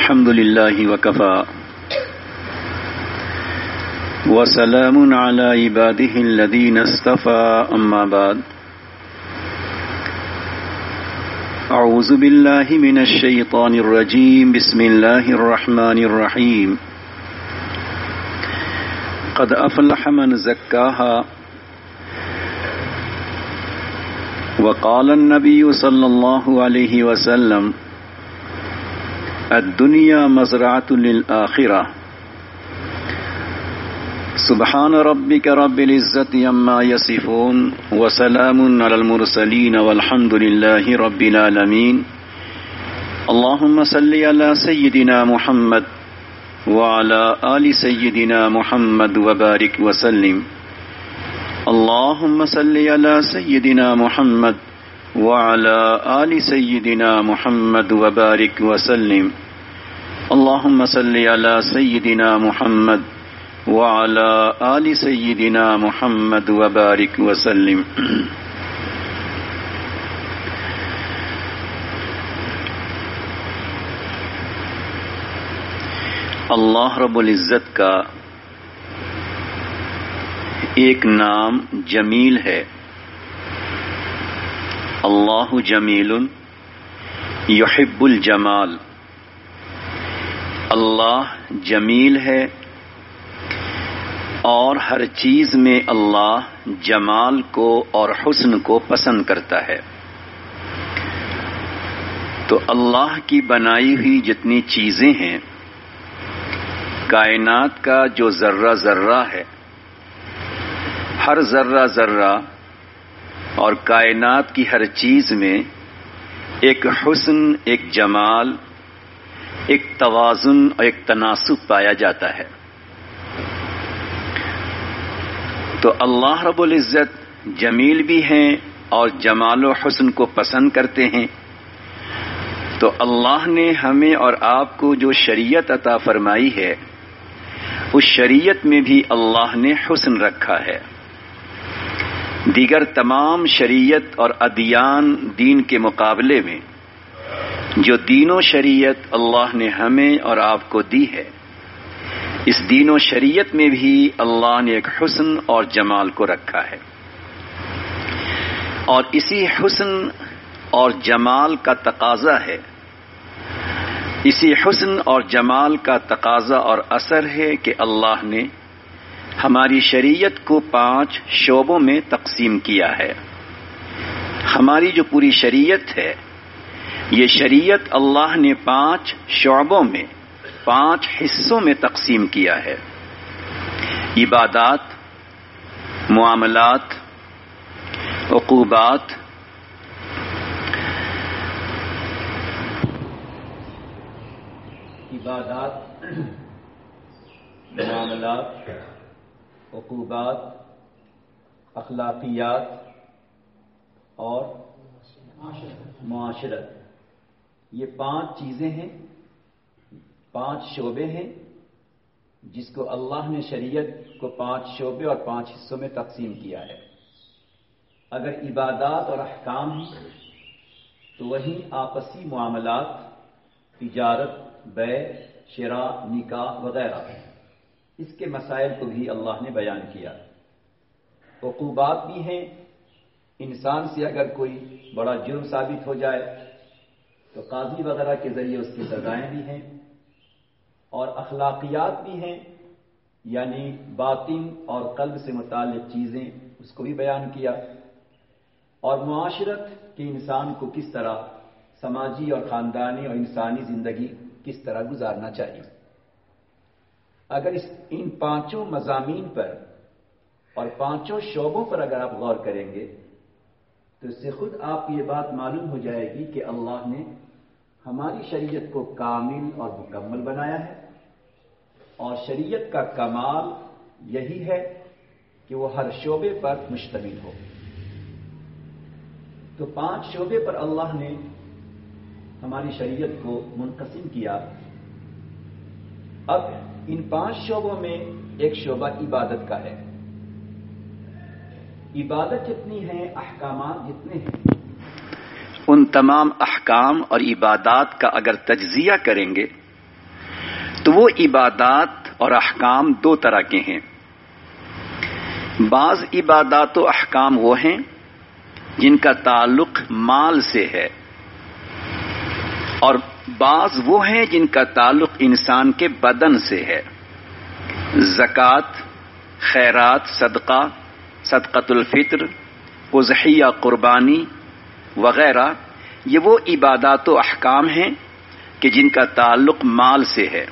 الحمد لله وكفى وسلام على عباده الذين اصطفى أما بعد أعوذ بالله من الشيطان الرجيم بسم الله الرحمن الرحيم قد أفلح من زكاها وقال النبي صلى الله عليه وسلم الدنيا مزرعة للآخرة سبحان ربك رب العزة عما يصفون وسلام على المرسلين والحمد لله رب العالمين اللهم صل على سيدنا محمد وعلى آل سيدنا محمد وبارك وسلم اللهم صل على سيدنا محمد وعلى آل سيدنا محمد وبارك وسلم اللهم صل على سيدنا محمد وعلى آل سيدنا محمد وبارك وسلم اللہ رب العزت کا ایک نام جمیل ہے. اللہ جمیل یحب الجمال. اللہ جمیل ہے اور ہر چیز میں اللہ جمال کو اور حسن کو پسند کرتا ہے. تو اللہ کی بنائی ہوئی جتنی چیزیں ہیں، کائنات کا جو ذرہ ذرہ ہے، ہر ذرہ ذرہ اور کائنات کی ہر چیز میں ایک حسن، ایک جمال، ایک توازن اور ایک تناسب پایا جاتا ہے. تو اللہ رب العزت جمیل بھی ہیں اور جمال و حسن کو پسند کرتے ہیں. تو اللہ نے ہمیں اور آپ کو جو شریعت عطا فرمائی ہے، اس شریعت میں بھی اللہ نے حسن رکھا ہے. دیگر تمام شریعت اور ادیان دین کے مقابلے میں جو دین و شریعت اللہ نے ہمیں اور آپ کو دی ہے، اس دین و شریعت میں بھی اللہ نے ایک حسن اور جمال کو رکھا ہے. اور اسی حسن اور جمال کا تقاضا ہے، اسی حسن اور جمال کا تقاضا اور اثر ہے کہ اللہ نے ہماری شریعت کو 5 شعبوں میں تقسیم کیا ہے. ہماری جو پوری شریعت ہے، یہ شریعت اللہ نے 5 شعبوں میں 5 حصوں میں تقسیم کیا ہے. عبادات، معاملات، عقوبات، معاملات، عقوبات، اخلاقیات اور معاشرت. یہ 5 چیزیں ہیں، 5 شعبے ہیں جس کو اللہ نے شریعت کو 5 شعبے اور 5 حصوں میں تقسیم کیا ہے. اگر عبادات اور احکام ہیں تو وہی آپسی معاملات، تجارت، بیع، شراء، نکاح وغیرہ ہیں. اس کے مسائل کو بھی اللہ نے بیان کیا. عقوبات بھی ہیں، انسان سے اگر کوئی بڑا جرم ثابت ہو جائے تو قاضی وغیرہ کے ذریعے اس کی سزائیں بھی ہیں. اور اخلاقیات بھی ہیں، یعنی باطن اور قلب سے متعلق چیزیں، اس کو بھی بیان کیا. اور معاشرت کہ انسان کو کس طرح سماجی اور خاندانی اور انسانی زندگی کس طرح گزارنا چاہیے. اگر ان 5 مضامین پر اور 5 شعبوں پر اگر آپ غور کریں گے تو اس سے خود آپ کو یہ بات معلوم ہو جائے گی کہ اللہ نے ہماری شریعت کو کامل اور مکمل بنایا ہے. اور شریعت کا کمال یہی ہے کہ وہ ہر شعبے پر مشتمل ہو. تو 5 شعبے پر اللہ نے ہماری شریعت کو منقسم کیا. اب ان 5 شعبوں میں ایک شعبہ عبادت کا ہے. عبادت جتنی ہیں، احکامات جتنے ہیں، ان تمام احکام اور عبادات کا اگر تجزیہ کریں گے تو وہ عبادات اور احکام دو طرح کے ہیں. بعض عبادات و احکام وہ ہیں جن کا تعلق مال سے ہے، اور بعض وہ ہیں جن کا تعلق انسان کے بدن سے ہے. زکوٰۃ، خیرات، صدقہ، صدقۃ الفطر، اضحیہ قربانی وغیرہ، یہ وہ عبادات و احکام ہیں کہ جن کا تعلق مال سے ہے.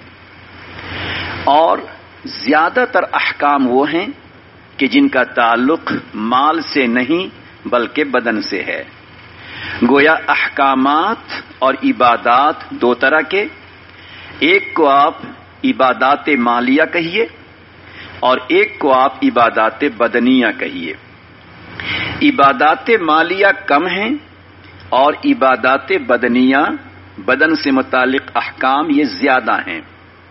اور زیادہ تر احکام وہ ہیں کہ جن کا تعلق مال سے نہیں بلکہ بدن سے ہے. گویا احکامات اور عبادات دو طرح کے، ایک کو آپ عبادات مالیہ کہیے اور ایک کو آپ عبادات بدنیہ کہیے. عبادات مالیہ کم ہیں اور عبادات بدنیہ، بدن سے متعلق احکام، یہ زیادہ ہیں.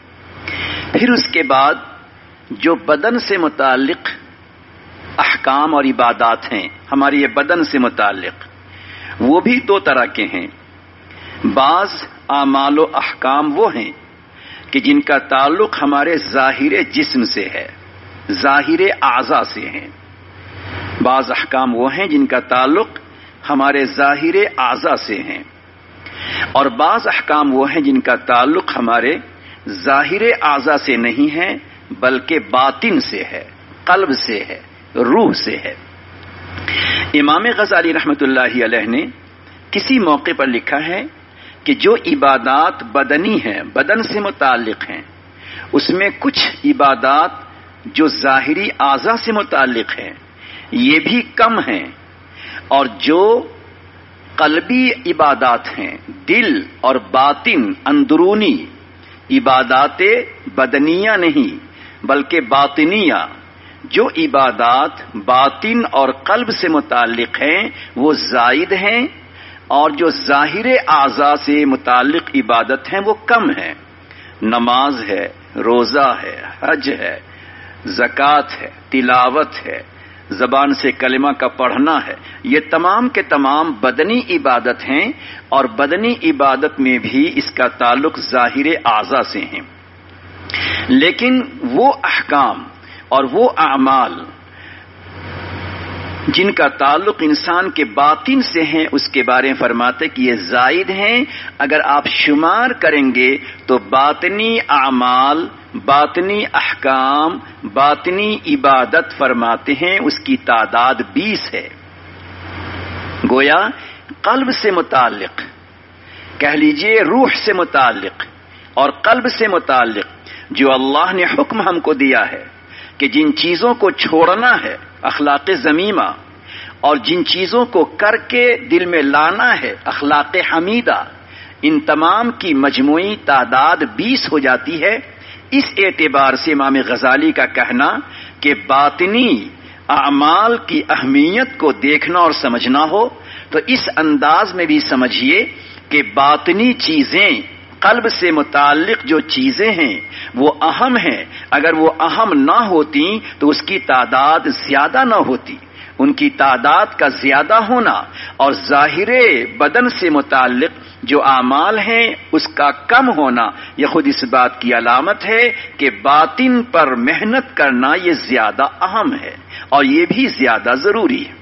پھر اس کے بعد جو بدن سے متعلق احکام اور عبادات ہیں، ہمارے یہ بدن سے متعلق، وہ بھی دو طرح کے ہیں. بعض اعمال و احکام وہ ہیں کہ جن کا تعلق ہمارے ظاہر جسم سے ہے، ظاہر اعضاء سے ہیں. بعض احکام وہ ہیں جن کا تعلق ہمارے ظاہر اعضاء سے ہیں، اور بعض احکام وہ ہیں جن کا تعلق ہمارے ظاہر اعضاء سے نہیں ہے بلکہ باطن سے ہے، قلب سے ہے، روح سے ہے. امام غزالی رحمۃ اللہ علیہ نے کسی موقع پر لکھا ہے کہ جو عبادات بدنی ہیں، بدن سے متعلق ہیں، اس میں کچھ عبادات جو ظاہری اعضاء سے متعلق ہیں یہ بھی کم ہیں، اور جو قلبی عبادات ہیں، دل اور باطن، اندرونی عبادات بدنیہ نہیں بلکہ باطنیہ، جو عبادات باطن اور قلب سے متعلق ہیں وہ زائد ہیں، اور جو ظاہر اعضاء سے متعلق عبادت ہیں وہ کم ہیں. نماز ہے، روزہ ہے، حج ہے، زکوٰۃ ہے، تلاوت ہے، زبان سے کلمہ کا پڑھنا ہے، یہ تمام کے تمام بدنی عبادت ہیں، اور بدنی عبادت میں بھی اس کا تعلق ظاہر اعضاء سے ہیں. لیکن وہ احکام اور وہ اعمال جن کا تعلق انسان کے باطن سے ہیں، اس کے بارے میں فرماتے کہ یہ زائد ہیں. اگر آپ شمار کریں گے تو باطنی اعمال، باطنی احکام، باطنی عبادت فرماتے ہیں اس کی تعداد 20 ہے. گویا قلب سے متعلق، کہہ لیجئے روح سے متعلق اور قلب سے متعلق جو اللہ نے حکم ہم کو دیا ہے کہ جن چیزوں کو چھوڑنا ہے، اخلاق ذمیمہ، اور جن چیزوں کو کر کے دل میں لانا ہے، اخلاق حمیدہ، ان تمام کی مجموعی تعداد 20 ہو جاتی ہے. اس اعتبار سے امام غزالی کا کہنا کہ باطنی اعمال کی اہمیت کو دیکھنا اور سمجھنا ہو تو اس انداز میں بھی سمجھیے کہ باطنی چیزیں، قلب سے متعلق جو چیزیں ہیں وہ اہم ہیں. اگر وہ اہم نہ ہوتی تو اس کی تعداد زیادہ نہ ہوتی. ان کی تعداد کا زیادہ ہونا اور ظاہر بدن سے متعلق جو اعمال ہیں اس کا کم ہونا، یہ خود اس بات کی علامت ہے کہ باطن پر محنت کرنا یہ زیادہ اہم ہے اور یہ بھی زیادہ ضروری ہے.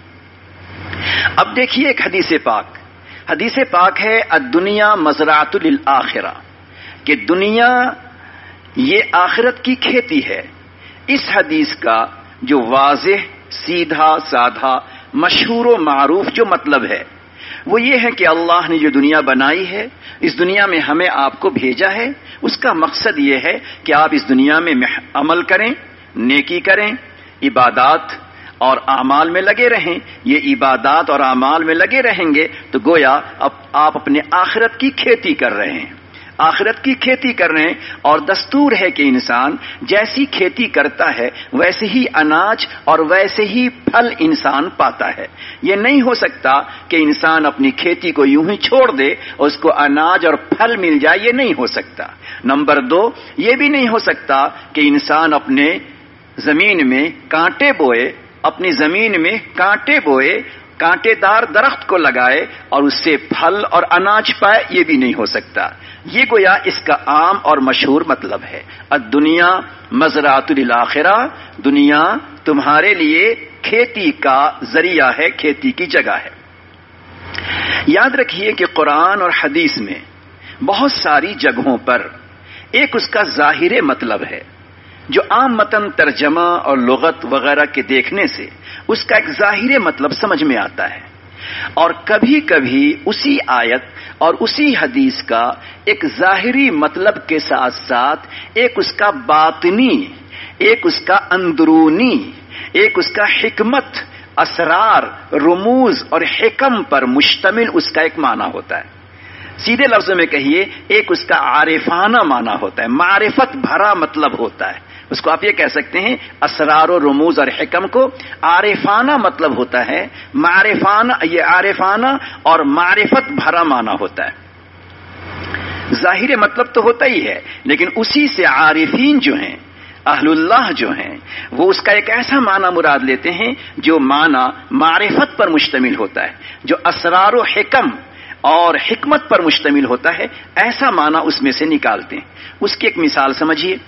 اب دیکھیے ایک حدیث پاک ہے الدنیا مزرعۃ للآخرہ، کہ دنیا یہ آخرت کی کھیتی ہے. اس حدیث کا جو واضح، سیدھا سادھا، مشہور و معروف جو مطلب ہے وہ یہ ہے کہ اللہ نے جو دنیا بنائی ہے، اس دنیا میں ہمیں آپ کو بھیجا ہے، اس کا مقصد یہ ہے کہ آپ اس دنیا میں عمل کریں، نیکی کریں، عبادات اور اعمال میں لگے رہیں. یہ عبادات اور اعمال میں لگے رہیں گے تو گویا اب آپ اپنے آخرت کی کھیتی کر رہے ہیں، آخرت کی کھیتی کر رہے ہیں. اور دستور ہے کہ انسان جیسی کھیتی کرتا ہے ویسے ہی اناج اور ویسے ہی پھل انسان پاتا ہے. یہ نہیں ہو سکتا کہ انسان اپنی کھیتی کو یوں ہی چھوڑ دے اور اس کو اناج اور پھل مل جائے، یہ نہیں ہو سکتا. نمبر 2، یہ بھی نہیں ہو سکتا کہ انسان اپنے زمین میں کانٹے بوئے، اپنی زمین میں کانٹے بوئے کانٹے دار درخت کو لگائے اور اس سے پھل اور اناج پائے، یہ بھی نہیں ہو سکتا۔ یہ گویا اس کا عام اور مشہور مطلب ہے۔ الدنیا مزرعۃ للآخرہ، دنیا تمہارے لیے کھیتی کا ذریعہ ہے، کھیتی کی جگہ ہے۔ یاد رکھیے کہ قرآن اور حدیث میں بہت ساری جگہوں پر ایک اس کا ظاہر مطلب ہے جو عام متن ترجمہ اور لغت وغیرہ کے دیکھنے سے اس کا ایک ظاہر مطلب سمجھ میں آتا ہے، اور کبھی کبھی اسی آیت اور اسی حدیث کا ایک ظاہری مطلب کے ساتھ ساتھ ایک اس کا باطنی، ایک اس کا اندرونی، ایک اس کا حکمت، اسرار، رموز اور حکم پر مشتمل اس کا ایک معنی ہوتا ہے۔ سیدھے لفظوں میں کہیے، ایک اس کا عارفانہ معنی ہوتا ہے، معرفت بھرا مطلب ہوتا ہے۔ اس کو آپ یہ کہہ سکتے ہیں، اسرار و رموز اور حکم کو عارفانہ مطلب ہوتا ہے، معرفانہ، یہ عارفانہ اور معرفت بھرا معنی ہوتا ہے۔ ظاہر مطلب تو ہوتا ہی ہے، لیکن اسی سے عارفین جو ہیں، اہل اللہ جو ہیں، وہ اس کا ایک ایسا معنی مراد لیتے ہیں جو معنی معرفت پر مشتمل ہوتا ہے، جو اسرار و حکم اور حکمت پر مشتمل ہوتا ہے، ایسا معنی اس میں سے نکالتے ہیں۔ اس کی ایک مثال سمجھیے۔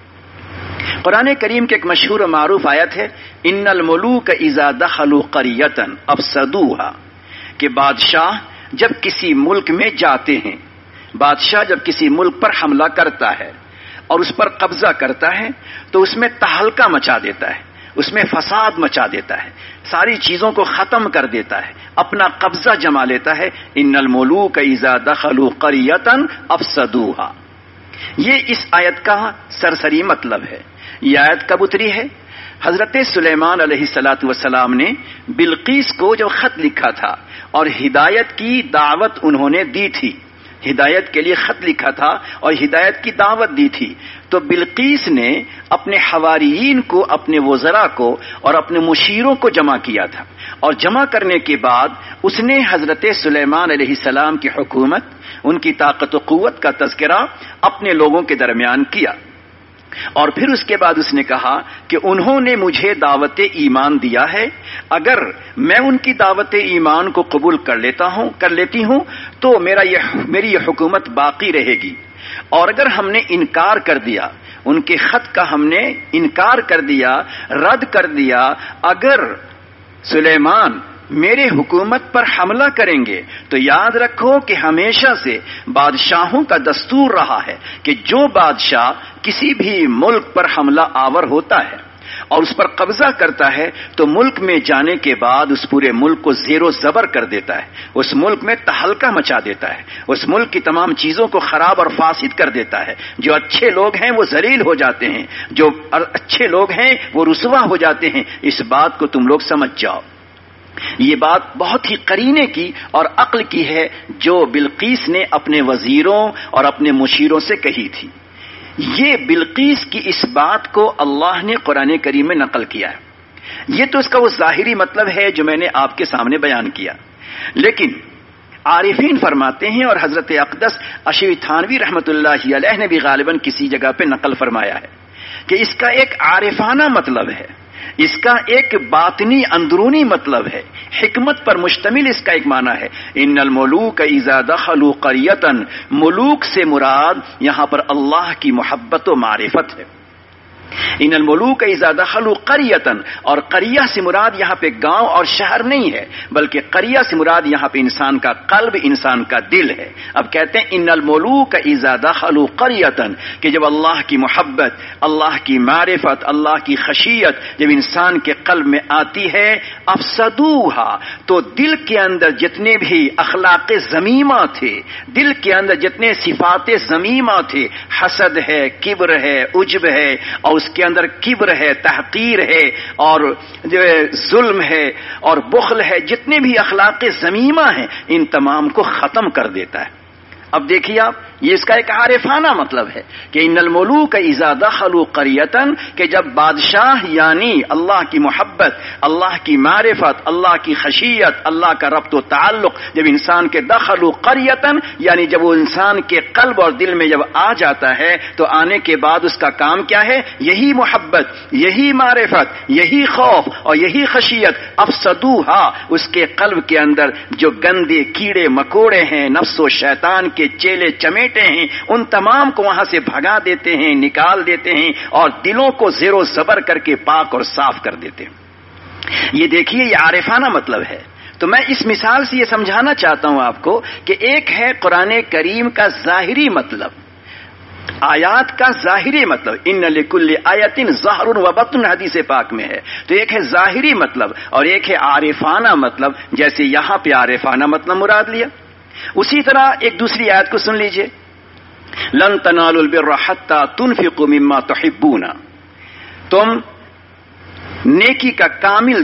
قرآن کریم کے ایک مشہور و معروف آیت ہے، ان الملوک اذا دخلوا قریۃ افسدوها، کہ بادشاہ جب کسی ملک میں جاتے ہیں، بادشاہ جب کسی ملک پر حملہ کرتا ہے اور اس پر قبضہ کرتا ہے تو اس میں تہلکہ مچا دیتا ہے، اس میں فساد مچا دیتا ہے، ساری چیزوں کو ختم کر دیتا ہے، اپنا قبضہ جما لیتا ہے۔ ان الملوک اذا دخلوا قریۃ افسدوها، یہ اس آیت کا سرسری مطلب ہے۔ یہ آیت کب اتری ہے؟ حضرت سلیمان علیہ الصلاۃ والسلام نے بلقیس کو جو خط لکھا تھا اور ہدایت کی دعوت انہوں نے دی تھی، ہدایت کے لیے خط لکھا تھا اور ہدایت کی دعوت دی تھی، تو بلقیس نے اپنے حواریین کو، اپنے وزراء کو اور اپنے مشیروں کو جمع کیا تھا، اور جمع کرنے کے بعد اس نے حضرت سلیمان علیہ السلام کی حکومت، ان کی طاقت و قوت کا تذکرہ اپنے لوگوں کے درمیان کیا، اور پھر اس کے بعد اس نے کہا کہ انہوں نے مجھے دعوت ایمان دیا ہے، اگر میں ان کی دعوت ایمان کو قبول کر لیتی ہوں تو میری یہ حکومت باقی رہے گی، اور اگر ہم نے انکار کر دیا، ان کے خط کا ہم نے انکار کر دیا، رد کر دیا، اگر سلیمان میرے حکومت پر حملہ کریں گے تو یاد رکھو کہ ہمیشہ سے بادشاہوں کا دستور رہا ہے کہ جو بادشاہ کسی بھی ملک پر حملہ آور ہوتا ہے اور اس پر قبضہ کرتا ہے تو ملک میں جانے کے بعد اس پورے ملک کو زیر و زبر کر دیتا ہے، اس ملک میں تہلکہ مچا دیتا ہے، اس ملک کی تمام چیزوں کو خراب اور فاسد کر دیتا ہے۔ جو اچھے لوگ ہیں وہ ذلیل ہو جاتے ہیں، جو اچھے لوگ ہیں وہ رسوا ہو جاتے ہیں۔ اس بات کو تم لوگ سمجھ جاؤ۔ یہ بات بہت ہی قرینے کی اور عقل کی ہے جو بلقیس نے اپنے وزیروں اور اپنے مشیروں سے کہی تھی۔ یہ بلقیس کی اس بات کو اللہ نے قرآن کریم میں نقل کیا ہے۔ یہ تو اس کا وہ ظاہری مطلب ہے جو میں نے آپ کے سامنے بیان کیا، لیکن عارفین فرماتے ہیں، اور حضرت اقدس اشعری تھانوی رحمۃ اللہ علیہ نے بھی غالباً کسی جگہ پہ نقل فرمایا ہے کہ اس کا ایک عارفانہ مطلب ہے، اس کا ایک باطنی اندرونی مطلب ہے، حکمت پر مشتمل اس کا ایک معنی ہے۔ ان الملوک اذا دخلوا قریۃ، ملوک سے مراد یہاں پر اللہ کی محبت و معرفت ہے۔ ان الملوک اذا دخلوا قریۃ، اور قریہ سے مراد یہاں پہ گاؤں اور شہر نہیں ہے، بلکہ قریہ سے مراد یہاں پہ انسان کا قلب، انسان کا دل ہے۔ اب کہتے ہیں ان الملوک اذا دخلوا قریۃ، کہ جب اللہ کی محبت، اللہ کی معرفت، اللہ کی خشیت جب انسان کے قلب میں آتی ہے، افسدوها، تو دل کے اندر جتنے بھی اخلاق ذمیمہ تھے، دل کے اندر جتنے صفات ذمیمہ تھے، حسد ہے، کبر ہے، عجب ہے، اور اس کے اندر کبر ہے، تحقیر ہے، اور جو ظلم ہے اور بخل ہے، جتنے بھی اخلاق ذمیمہ ہیں ان تمام کو ختم کر دیتا ہے۔ اب دیکھیے آپ، یہ اس کا ایک عارفانہ مطلب ہے کہ ان الملوک اذا دخلوا قریۃ، کہ جب بادشاہ یعنی اللہ کی محبت، اللہ کی معرفت، اللہ کی خشیت، اللہ کا ربط و تعلق جب انسان کے دخلوا قریۃ، یعنی جب وہ انسان کے قلب اور دل میں جب آ جاتا ہے تو آنے کے بعد اس کا کام کیا ہے؟ یہی محبت، یہی معرفت، یہی خوف اور یہی خشیت افسدوہا، اس کے قلب کے اندر جو گندے کیڑے مکوڑے ہیں، نفس و شیطان کے چیلے چمیٹے ہیں، ان تمام کو وہاں سے بھگا دیتے ہیں، نکال دیتے ہیں اور دلوں کو زیر و زبر کر کے پاک اور صاف کر دیتے ہیں۔ یہ دیکھیے، یہ عارفانہ مطلب ہے۔ تو میں اس مثال سے یہ سمجھانا چاہتا ہوں آپ کو کہ ایک ہے قرآن کریم کا ظاہری مطلب، آیات کا ظاہری مطلب، ان لکل آیۃ ظاہر و باطن حدیث پاک میں ہے، تو ایک ہے ظاہری مطلب اور ایک ہے عارفانہ مطلب، جیسے یہاں پہ عارفانہ مطلب مراد لیا۔ اسی طرح ایک دوسری آیت کو سن لیجئے، لن تنالوا البر حتى تنفقوا مما تحبون، تم نیکی کا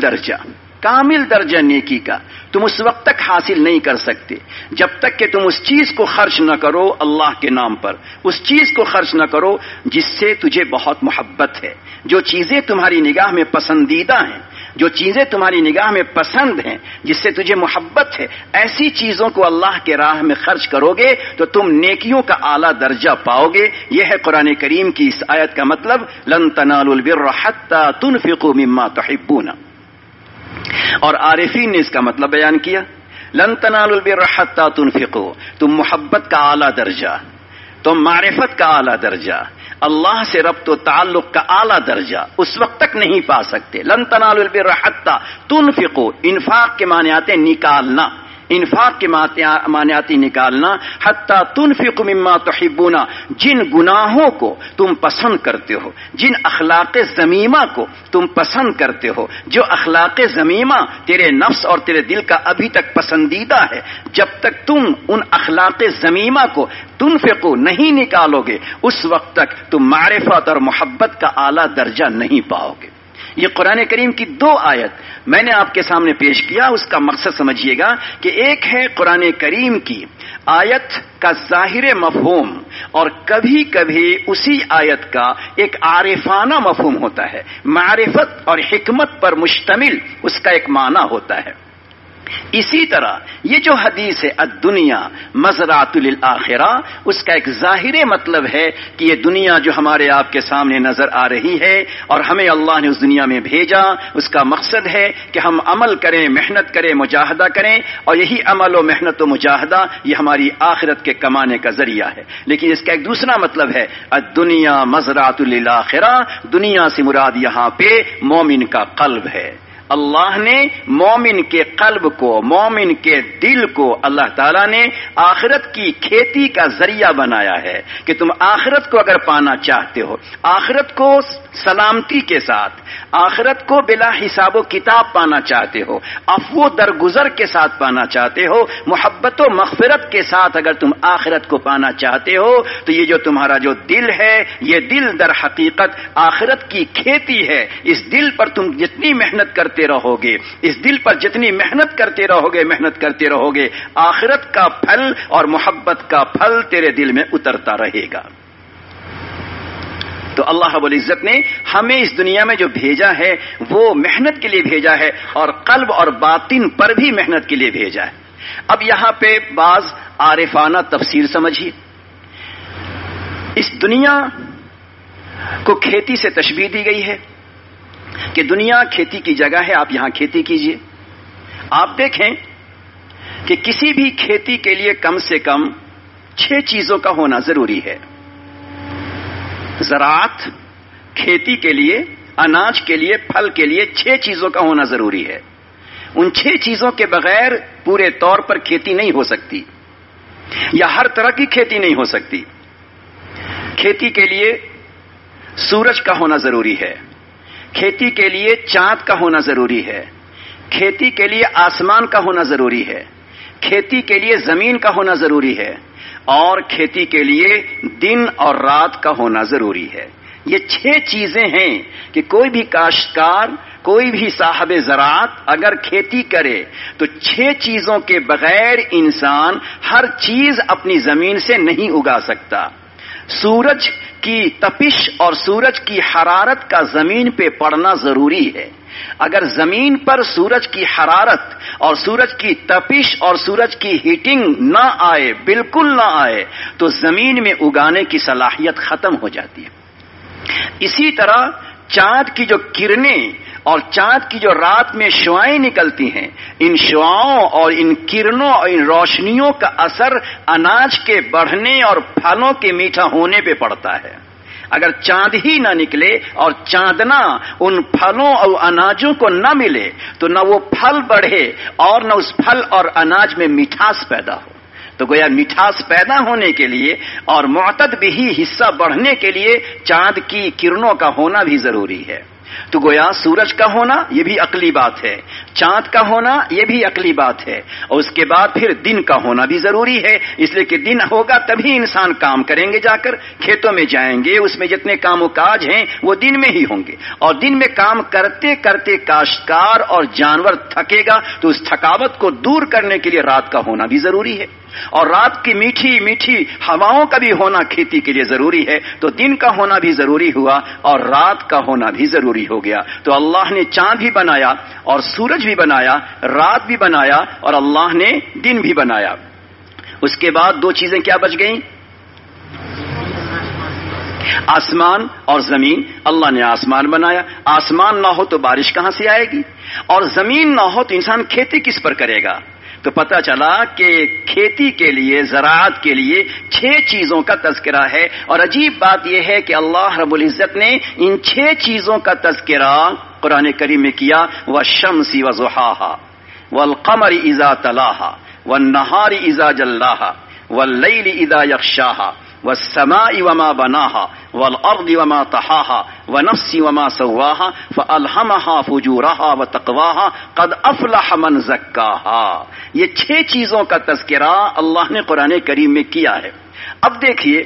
کامل درجہ نیکی کا تم اس وقت تک حاصل نہیں کر سکتے جب تک کہ تم اس چیز کو خرچ نہ کرو اللہ کے نام پر، اس چیز کو خرچ نہ کرو جس سے تجھے بہت محبت ہے، جو چیزیں تمہاری نگاہ میں پسندیدہ ہیں، جو چیزیں تمہاری نگاہ میں پسند ہیں، جس سے تجھے محبت ہے، ایسی چیزوں کو اللہ کے راہ میں خرچ کرو گے تو تم نیکیوں کا اعلیٰ درجہ پاؤ گے۔ یہ ہے قرآن کریم کی اس آیت کا مطلب، لن تنالوا البر حتى تنفقوا مما تحبون۔ اور عارفین نے اس کا مطلب بیان کیا، لن تنالوا البر حتى تنفقوا، تم محبت کا اعلیٰ درجہ، تم معرفت کا اعلیٰ درجہ، اللہ سے ربط و تعلق کا اعلیٰ درجہ اس وقت تک نہیں پا سکتے۔ لن تنالوا البر حتى تنفقوا، انفاق کے معنی آتے ہیں نکالنا، انفاق کے معنی آتی نکالنا، حتی تنفقوا مما تحبون، جن گناہوں کو تم پسند کرتے ہو، جن اخلاق ذمیمہ کو تم پسند کرتے ہو، جو اخلاق ذمیمہ تیرے نفس اور تیرے دل کا ابھی تک پسندیدہ ہے، جب تک تم ان اخلاق ذمیمہ کو تنفقوا نہیں نکالو گے اس وقت تک تم معرفت اور محبت کا اعلیٰ درجہ نہیں پاؤ گے۔ یہ قرآن کریم کی دو آیت میں نے آپ کے سامنے پیش کیا، اس کا مقصد سمجھیے گا کہ ایک ہے قرآن کریم کی آیت کا ظاہر مفہوم، اور کبھی کبھی اسی آیت کا ایک عارفانہ مفہوم ہوتا ہے، معرفت اور حکمت پر مشتمل اس کا ایک معنی ہوتا ہے۔ اسی طرح یہ جو حدیث ہے الدنیا مزرعۃ للآخرہ، اس کا ایک ظاہر مطلب ہے کہ یہ دنیا جو ہمارے آپ کے سامنے نظر آ رہی ہے اور ہمیں اللہ نے اس دنیا میں بھیجا، اس کا مقصد ہے کہ ہم عمل کریں، محنت کریں، مجاہدہ کریں، اور یہی عمل و محنت و مجاہدہ یہ ہماری آخرت کے کمانے کا ذریعہ ہے۔ لیکن اس کا ایک دوسرا مطلب ہے الدنیا مزرعۃ للآخرہ، دنیا سے مراد یہاں پہ مومن کا قلب ہے۔ اللہ نے مومن کے قلب کو، مومن کے دل کو اللہ تعالیٰ نے آخرت کی کھیتی کا ذریعہ بنایا ہے کہ تم آخرت کو اگر پانا چاہتے ہو، آخرت کو سلامتی کے ساتھ، آخرت کو بلا حساب و کتاب پانا چاہتے ہو، عفو درگزر کے ساتھ پانا چاہتے ہو، محبت و مغفرت کے ساتھ اگر تم آخرت کو پانا چاہتے ہو تو یہ جو تمہارا جو دل ہے، یہ دل در حقیقت آخرت کی کھیتی ہے۔ اس دل پر تم جتنی محنت کرتے رہو گے، اس دل پر جتنی محنت کرتے رہو گے، آخرت کا پھل اور محبت کا پھل تیرے دل میں اترتا رہے گا۔ تو اللہ رب العزت نے ہمیں اس دنیا میں جو بھیجا ہے وہ محنت کے لیے بھیجا ہے، اور قلب اور باطن پر بھی محنت کے لیے بھیجا ہے۔ اب یہاں پہ بعض عارفانہ تفسیر سمجھیے، اس دنیا کو کھیتی سے تشبیہ دی گئی ہے کہ دنیا کھیتی کی جگہ ہے، آپ یہاں کھیتی کیجئے۔ آپ دیکھیں کہ کسی بھی کھیتی کے لیے کم سے کم 6 چیزوں کا ہونا ضروری ہے۔ زراعت، کھیتی کے لیے، اناج کے لیے، پھل کے لیے 6 چیزوں کا ہونا ضروری ہے۔ ان 6 چیزوں کے بغیر پورے طور پر کھیتی نہیں ہو سکتی، یا ہر طرح کی کھیتی نہیں ہو سکتی۔ کھیتی کے لیے سورج کا ہونا ضروری ہے، کھیتی کے لیے چاند کا ہونا ضروری ہے، کھیتی کے لیے آسمان کا ہونا ضروری ہے، کھیتی کے لیے زمین کا ہونا ضروری ہے، اور کھیتی کے لیے دن اور رات کا ہونا ضروری ہے۔ یہ 6 چیزیں ہیں کہ کوئی بھی کاشتکار، کوئی بھی صاحب زراعت اگر کھیتی کرے تو 6 چیزوں کے بغیر انسان ہر چیز اپنی زمین سے نہیں اگا سکتا۔ سورج کی تپش اور سورج کی حرارت کا زمین پہ پڑنا ضروری ہے۔ اگر زمین پر سورج کی حرارت اور سورج کی تپش اور سورج کی ہیٹنگ نہ آئے، بالکل نہ آئے، تو زمین میں اگانے کی صلاحیت ختم ہو جاتی ہے۔ اسی طرح چاند کی جو کرنیں اور چاند کی جو رات میں شعاعیں نکلتی ہیں، ان شعاؤں اور ان کرنوں اور ان روشنیوں کا اثر اناج کے بڑھنے اور پھلوں کے میٹھا ہونے پہ پڑتا ہے۔ اگر چاند ہی نہ نکلے اور چاندنا ان پھلوں اور اناجوں کو نہ ملے تو نہ وہ پھل بڑھے اور نہ اس پھل اور اناج میں مٹھاس پیدا ہو۔ تو گویا مٹھاس پیدا ہونے کے لیے اور معتد بھی حصہ بڑھنے کے لیے چاند کی کرنوں کا ہونا بھی ضروری ہے۔ تو گویا سورج کا ہونا یہ بھی عقلی بات ہے، چاند کا ہونا یہ بھی عقلی بات ہے، اور اس کے بعد پھر دن کا ہونا بھی ضروری ہے، اس لیے کہ دن ہوگا تبھی انسان کام کریں گے، جا کر کھیتوں میں جائیں گے، اس میں جتنے کام و کاج ہیں وہ دن میں ہی ہوں گے، اور دن میں کام کرتے کرتے کاشتکار اور جانور تھکے گا تو اس تھکاوٹ کو دور کرنے کے لیے رات کا ہونا بھی ضروری ہے، اور رات کی میٹھی میٹھی ہواؤں کا بھی ہونا کھیتی کے لیے ضروری ہے۔ تو دن کا ہونا بھی ضروری ہوا اور رات کا ہونا بھی ضروری ہو گیا۔ تو اللہ نے چاند بھی بنایا اور سورج بھی بنایا، رات بھی بنایا اور اللہ نے دن بھی بنایا۔ اس کے بعد دو چیزیں کیا بچ گئیں؟ آسمان اور زمین۔ اللہ نے آسمان بنایا، آسمان نہ ہو تو بارش کہاں سے آئے گی، اور زمین نہ ہو تو انسان کھیتی کس پر کرے گا؟ تو پتہ چلا کہ کھیتی کے لیے، زراعت کے لیے 6 چیزوں کا تذکرہ ہے، اور عجیب بات یہ ہے کہ اللہ رب العزت نے ان 6 چیزوں کا تذکرہ قرآن کریم میں کیا، والشمس وضحاها والقمر اذا تلاها والنهار اذا جلاها واللیل اذا یغشاها والسماء وما بناها والارض وما طحاها ونفس وما سواها فالهمها فجورها وتقواها قد افلح من زکاها۔ یہ 6 چیزوں کا تذکرہ اللہ نے قرآن کریم میں کیا ہے۔ اب دیکھیے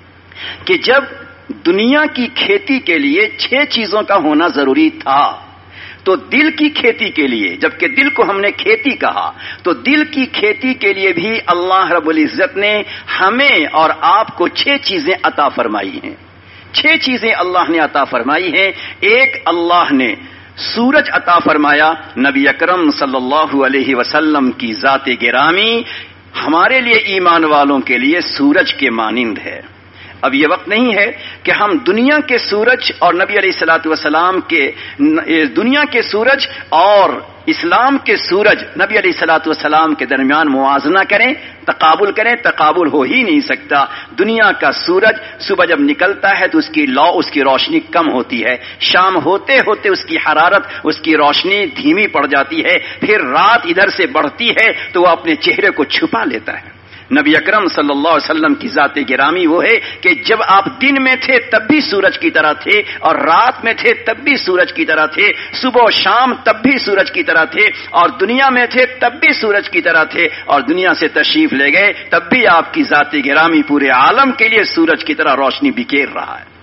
کہ جب دنیا کی کھیتی کے لیے 6 چیزوں کا ہونا ضروری تھا تو دل کی کھیتی کے لیے، جبکہ دل کو ہم نے کھیتی کہا، تو دل کی کھیتی کے لیے بھی اللہ رب العزت نے ہمیں اور آپ کو 6 چیزیں عطا فرمائی ہیں۔ 6 چیزیں اللہ نے عطا فرمائی ہیں۔ ایک، اللہ نے سورج عطا فرمایا، نبی اکرم صلی اللہ علیہ وسلم کی ذات گرامی ہمارے لیے ایمان والوں کے لیے سورج کے مانند ہے۔ اب یہ وقت نہیں ہے کہ ہم دنیا کے سورج اور نبی علیہ الصلوۃ والسلام کے دنیا کے سورج اور اسلام کے سورج نبی علیہ الصلوۃ والسلام کے درمیان موازنہ کریں، تقابل کریں، تقابل ہو ہی نہیں سکتا۔ دنیا کا سورج صبح جب نکلتا ہے تو اس کی روشنی کم ہوتی ہے، شام ہوتے ہوتے اس کی حرارت، اس کی روشنی دھیمی پڑ جاتی ہے، پھر رات ادھر سے بڑھتی ہے تو وہ اپنے چہرے کو چھپا لیتا ہے۔ نبی اکرم صلی اللہ علیہ وسلم کی ذات گرامی وہ ہے کہ جب آپ دن میں تھے تب بھی سورج کی طرح تھے، اور رات میں تھے تب بھی سورج کی طرح تھے، صبح و شام تب بھی سورج کی طرح تھے، اور دنیا میں تھے تب بھی سورج کی طرح تھے، اور دنیا سے تشریف لے گئے تب بھی آپ کی ذات گرامی پورے عالم کے لیے سورج کی طرح روشنی بکھیر رہا ہے۔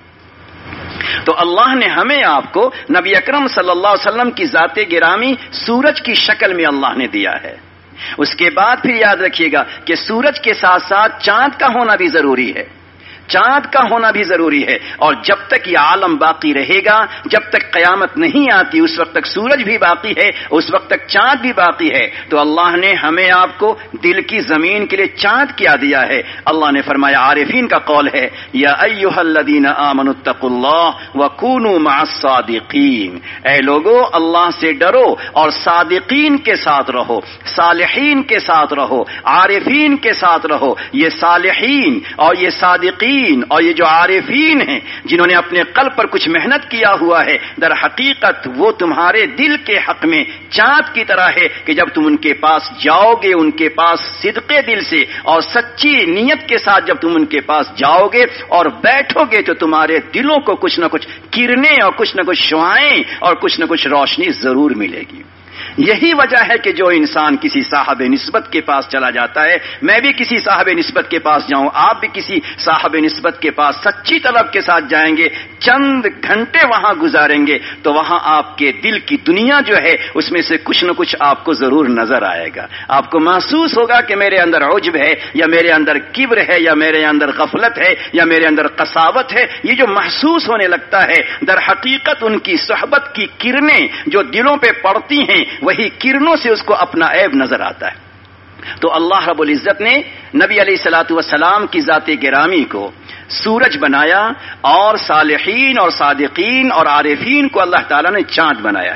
تو اللہ نے ہمیں آپ کو نبی اکرم صلی اللہ علیہ وسلم کی ذات گرامی سورج کی شکل میں اللہ نے دیا ہے۔ اس کے بعد پھر یاد رکھیے گا کہ سورج کے ساتھ ساتھ چاند کا ہونا بھی ضروری ہے، چاند کا ہونا بھی ضروری ہے، اور جب تک یہ عالم باقی رہے گا، جب تک قیامت نہیں آتی، اس وقت تک سورج بھی باقی ہے، اس وقت تک چاند بھی باقی ہے۔ تو اللہ نے ہمیں آپ کو دل کی زمین کے لیے چاند کیا دیا ہے۔ اللہ نے فرمایا، عارفین کا قول ہے، یا ایھا الذین آمنوا اتقوا اللہ وکونوا مع الصادقین، اے لوگو اللہ سے ڈرو اور صادقین کے ساتھ رہو، صالحین کے ساتھ رہو، عارفین کے ساتھ رہو۔ یہ صالحین اور یہ صادقین اور یہ جو عارفین ہیں، جنہوں نے اپنے قلب پر کچھ محنت کیا ہوا ہے، در حقیقت وہ تمہارے دل کے حق میں چاند کی طرح ہے کہ جب تم ان کے پاس جاؤ گے، ان کے پاس صدقے دل سے اور سچی نیت کے ساتھ جب تم ان کے پاس جاؤ گے اور بیٹھو گے تو تمہارے دلوں کو کچھ نہ کچھ کرنیں اور کچھ نہ کچھ شعاعیں اور کچھ نہ کچھ روشنی ضرور ملے گی۔ یہی وجہ ہے کہ جو انسان کسی صاحب نسبت کے پاس چلا جاتا ہے، میں بھی کسی صاحب نسبت کے پاس جاؤں، آپ بھی کسی صاحب نسبت کے پاس سچی طلب کے ساتھ جائیں گے، چند گھنٹے وہاں گزاریں گے تو وہاں آپ کے دل کی دنیا جو ہے اس میں سے کچھ نہ کچھ آپ کو ضرور نظر آئے گا. آپ کو محسوس ہوگا کہ میرے اندر عجب ہے، یا میرے اندر کبر ہے، یا میرے اندر غفلت ہے، یا میرے اندر قساوت ہے. یہ جو محسوس ہونے لگتا ہے، در حقیقت ان کی صحبت کی کرنیں جو دلوں پہ پڑتی ہیں، وہی کرنوں سے اس کو اپنا عیب نظر آتا ہے. تو اللہ رب العزت نے نبی علیہ الصلوۃ والسلام کی ذات گرامی کو سورج بنایا، اور صالحین اور صادقین اور عارفین کو اللہ تعالیٰ نے چاند بنایا.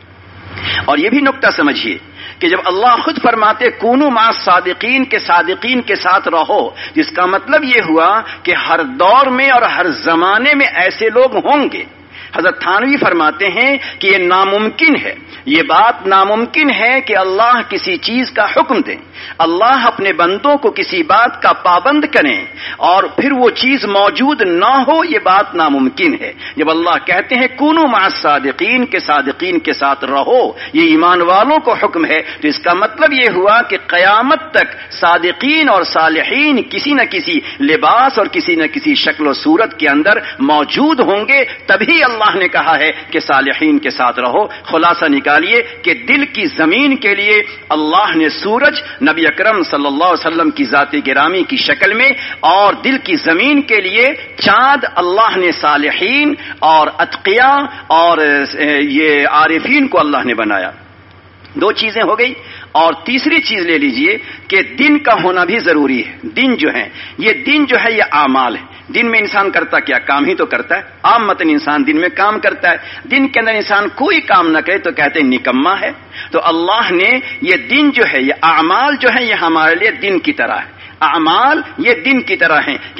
اور یہ بھی نقطہ سمجھیے کہ جب اللہ خود فرماتے کونوا مع صادقین کے صادقین کے ساتھ رہو، جس کا مطلب یہ ہوا کہ ہر دور میں اور ہر زمانے میں ایسے لوگ ہوں گے. حضرت تھانوی فرماتے ہیں کہ یہ ناممکن ہے، یہ بات ناممکن ہے کہ اللہ کسی چیز کا حکم دیں، اللہ اپنے بندوں کو کسی بات کا پابند کریں اور پھر وہ چیز موجود نہ ہو، یہ بات ناممکن ہے. جب اللہ کہتے ہیں کونوا مع الصادقین کے صادقین کے ساتھ رہو، یہ ایمان والوں کو حکم ہے، تو اس کا مطلب یہ ہوا کہ قیامت تک صادقین اور صالحین کسی نہ کسی لباس اور کسی نہ کسی شکل و صورت کے اندر موجود ہوں گے. تبھی اللہ نے کہا ہے کہ صالحین کے ساتھ رہو. خلاصہ نکالیے کہ دل کی زمین کے لیے اللہ نے سورج نبی اکرم صلی اللہ علیہ وسلم کی ذات گرامی کی شکل میں، اور دل کی زمین کے لیے چاند اللہ نے صالحین اور اتقیاء اور یہ عارفین کو اللہ نے بنایا. دو چیزیں ہو گئی. اور تیسری چیز لے لیجئے کہ دن کا ہونا بھی ضروری ہے. دن جو ہے یہ اعمال ہے. دن میں انسان کرتا کیا؟ کام ہی تو کرتا ہے. عام متن انسان دن میں کام کرتا ہے. دن کے اندر انسان کوئی کام نہ کرے تو کہتے ہیں نکما ہے. تو اللہ نے یہ دن جو ہے، یہ اعمال جو ہے، یہ ہمارے لیے دن کی طرح ہے. اعمال یہ دن کی طرح ہیں کہ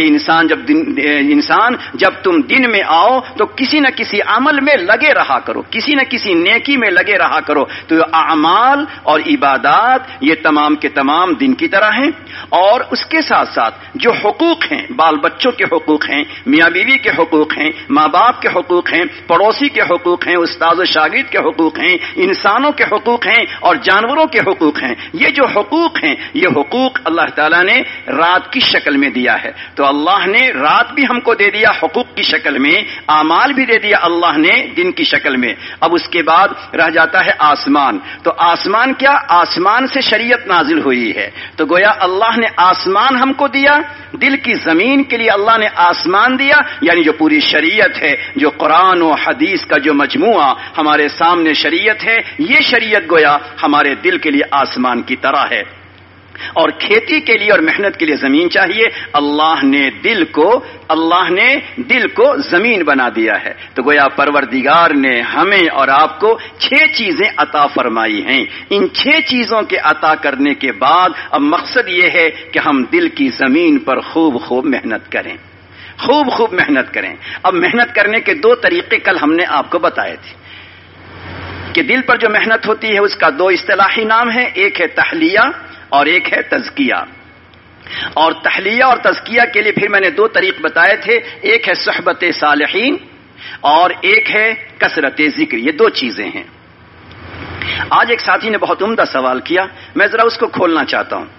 انسان جب تم دن میں آؤ تو کسی نہ کسی عمل میں لگے رہا کرو، کسی نہ کسی نیکی میں لگے رہا کرو. تو اعمال اور عبادات یہ تمام کے تمام دن کی طرح ہیں. اور اس کے ساتھ ساتھ جو حقوق ہیں، بال بچوں کے حقوق ہیں، میاں بیوی کے حقوق ہیں، ماں باپ کے حقوق ہیں، پڑوسی کے حقوق ہیں، استاد و شاگرد کے حقوق ہیں، انسانوں کے حقوق ہیں اور جانوروں کے حقوق ہیں. یہ جو حقوق ہیں، یہ حقوق اللہ تعالیٰ نے رات کی شکل میں دیا ہے. تو اللہ نے رات بھی ہم کو دے دیا حقوق کی شکل میں، اعمال بھی دے دیا اللہ نے دن کی شکل میں. اب اس کے بعد رہ جاتا ہے آسمان. تو آسمان کیا؟ آسمان سے شریعت نازل ہوئی ہے. تو گویا اللہ نے آسمان ہم کو دیا، دل کی زمین کے لیے اللہ نے آسمان دیا. یعنی جو پوری شریعت ہے، جو قرآن و حدیث کا جو مجموعہ ہمارے سامنے شریعت ہے، یہ شریعت گویا ہمارے دل کے لیے آسمان کی طرح ہے. اور کھیتی کے لیے اور محنت کے لیے زمین چاہیے. اللہ نے دل کو زمین بنا دیا ہے. تو گویا پروردگار نے ہمیں اور آپ کو 6 چیزیں عطا فرمائی ہیں. ان 6 چیزوں کے عطا کرنے کے بعد اب مقصد یہ ہے کہ ہم دل کی زمین پر خوب محنت کریں، خوب محنت کریں. اب محنت کرنے کے 2 طریقے کل ہم نے آپ کو بتائے تھے کہ دل پر جو محنت ہوتی ہے اس کا 2 اصطلاحی نام ہے. ایک ہے تحلیہ اور ایک ہے تزکیہ. اور تحلیہ اور تزکیہ کے لیے پھر میں نے 2 طریق بتائے تھے. ایک ہے صحبت صالحین اور ایک ہے کثرت ذکر. یہ 2 چیزیں ہیں. آج ایک ساتھی نے بہت عمدہ سوال کیا، میں ذرا اس کو کھولنا چاہتا ہوں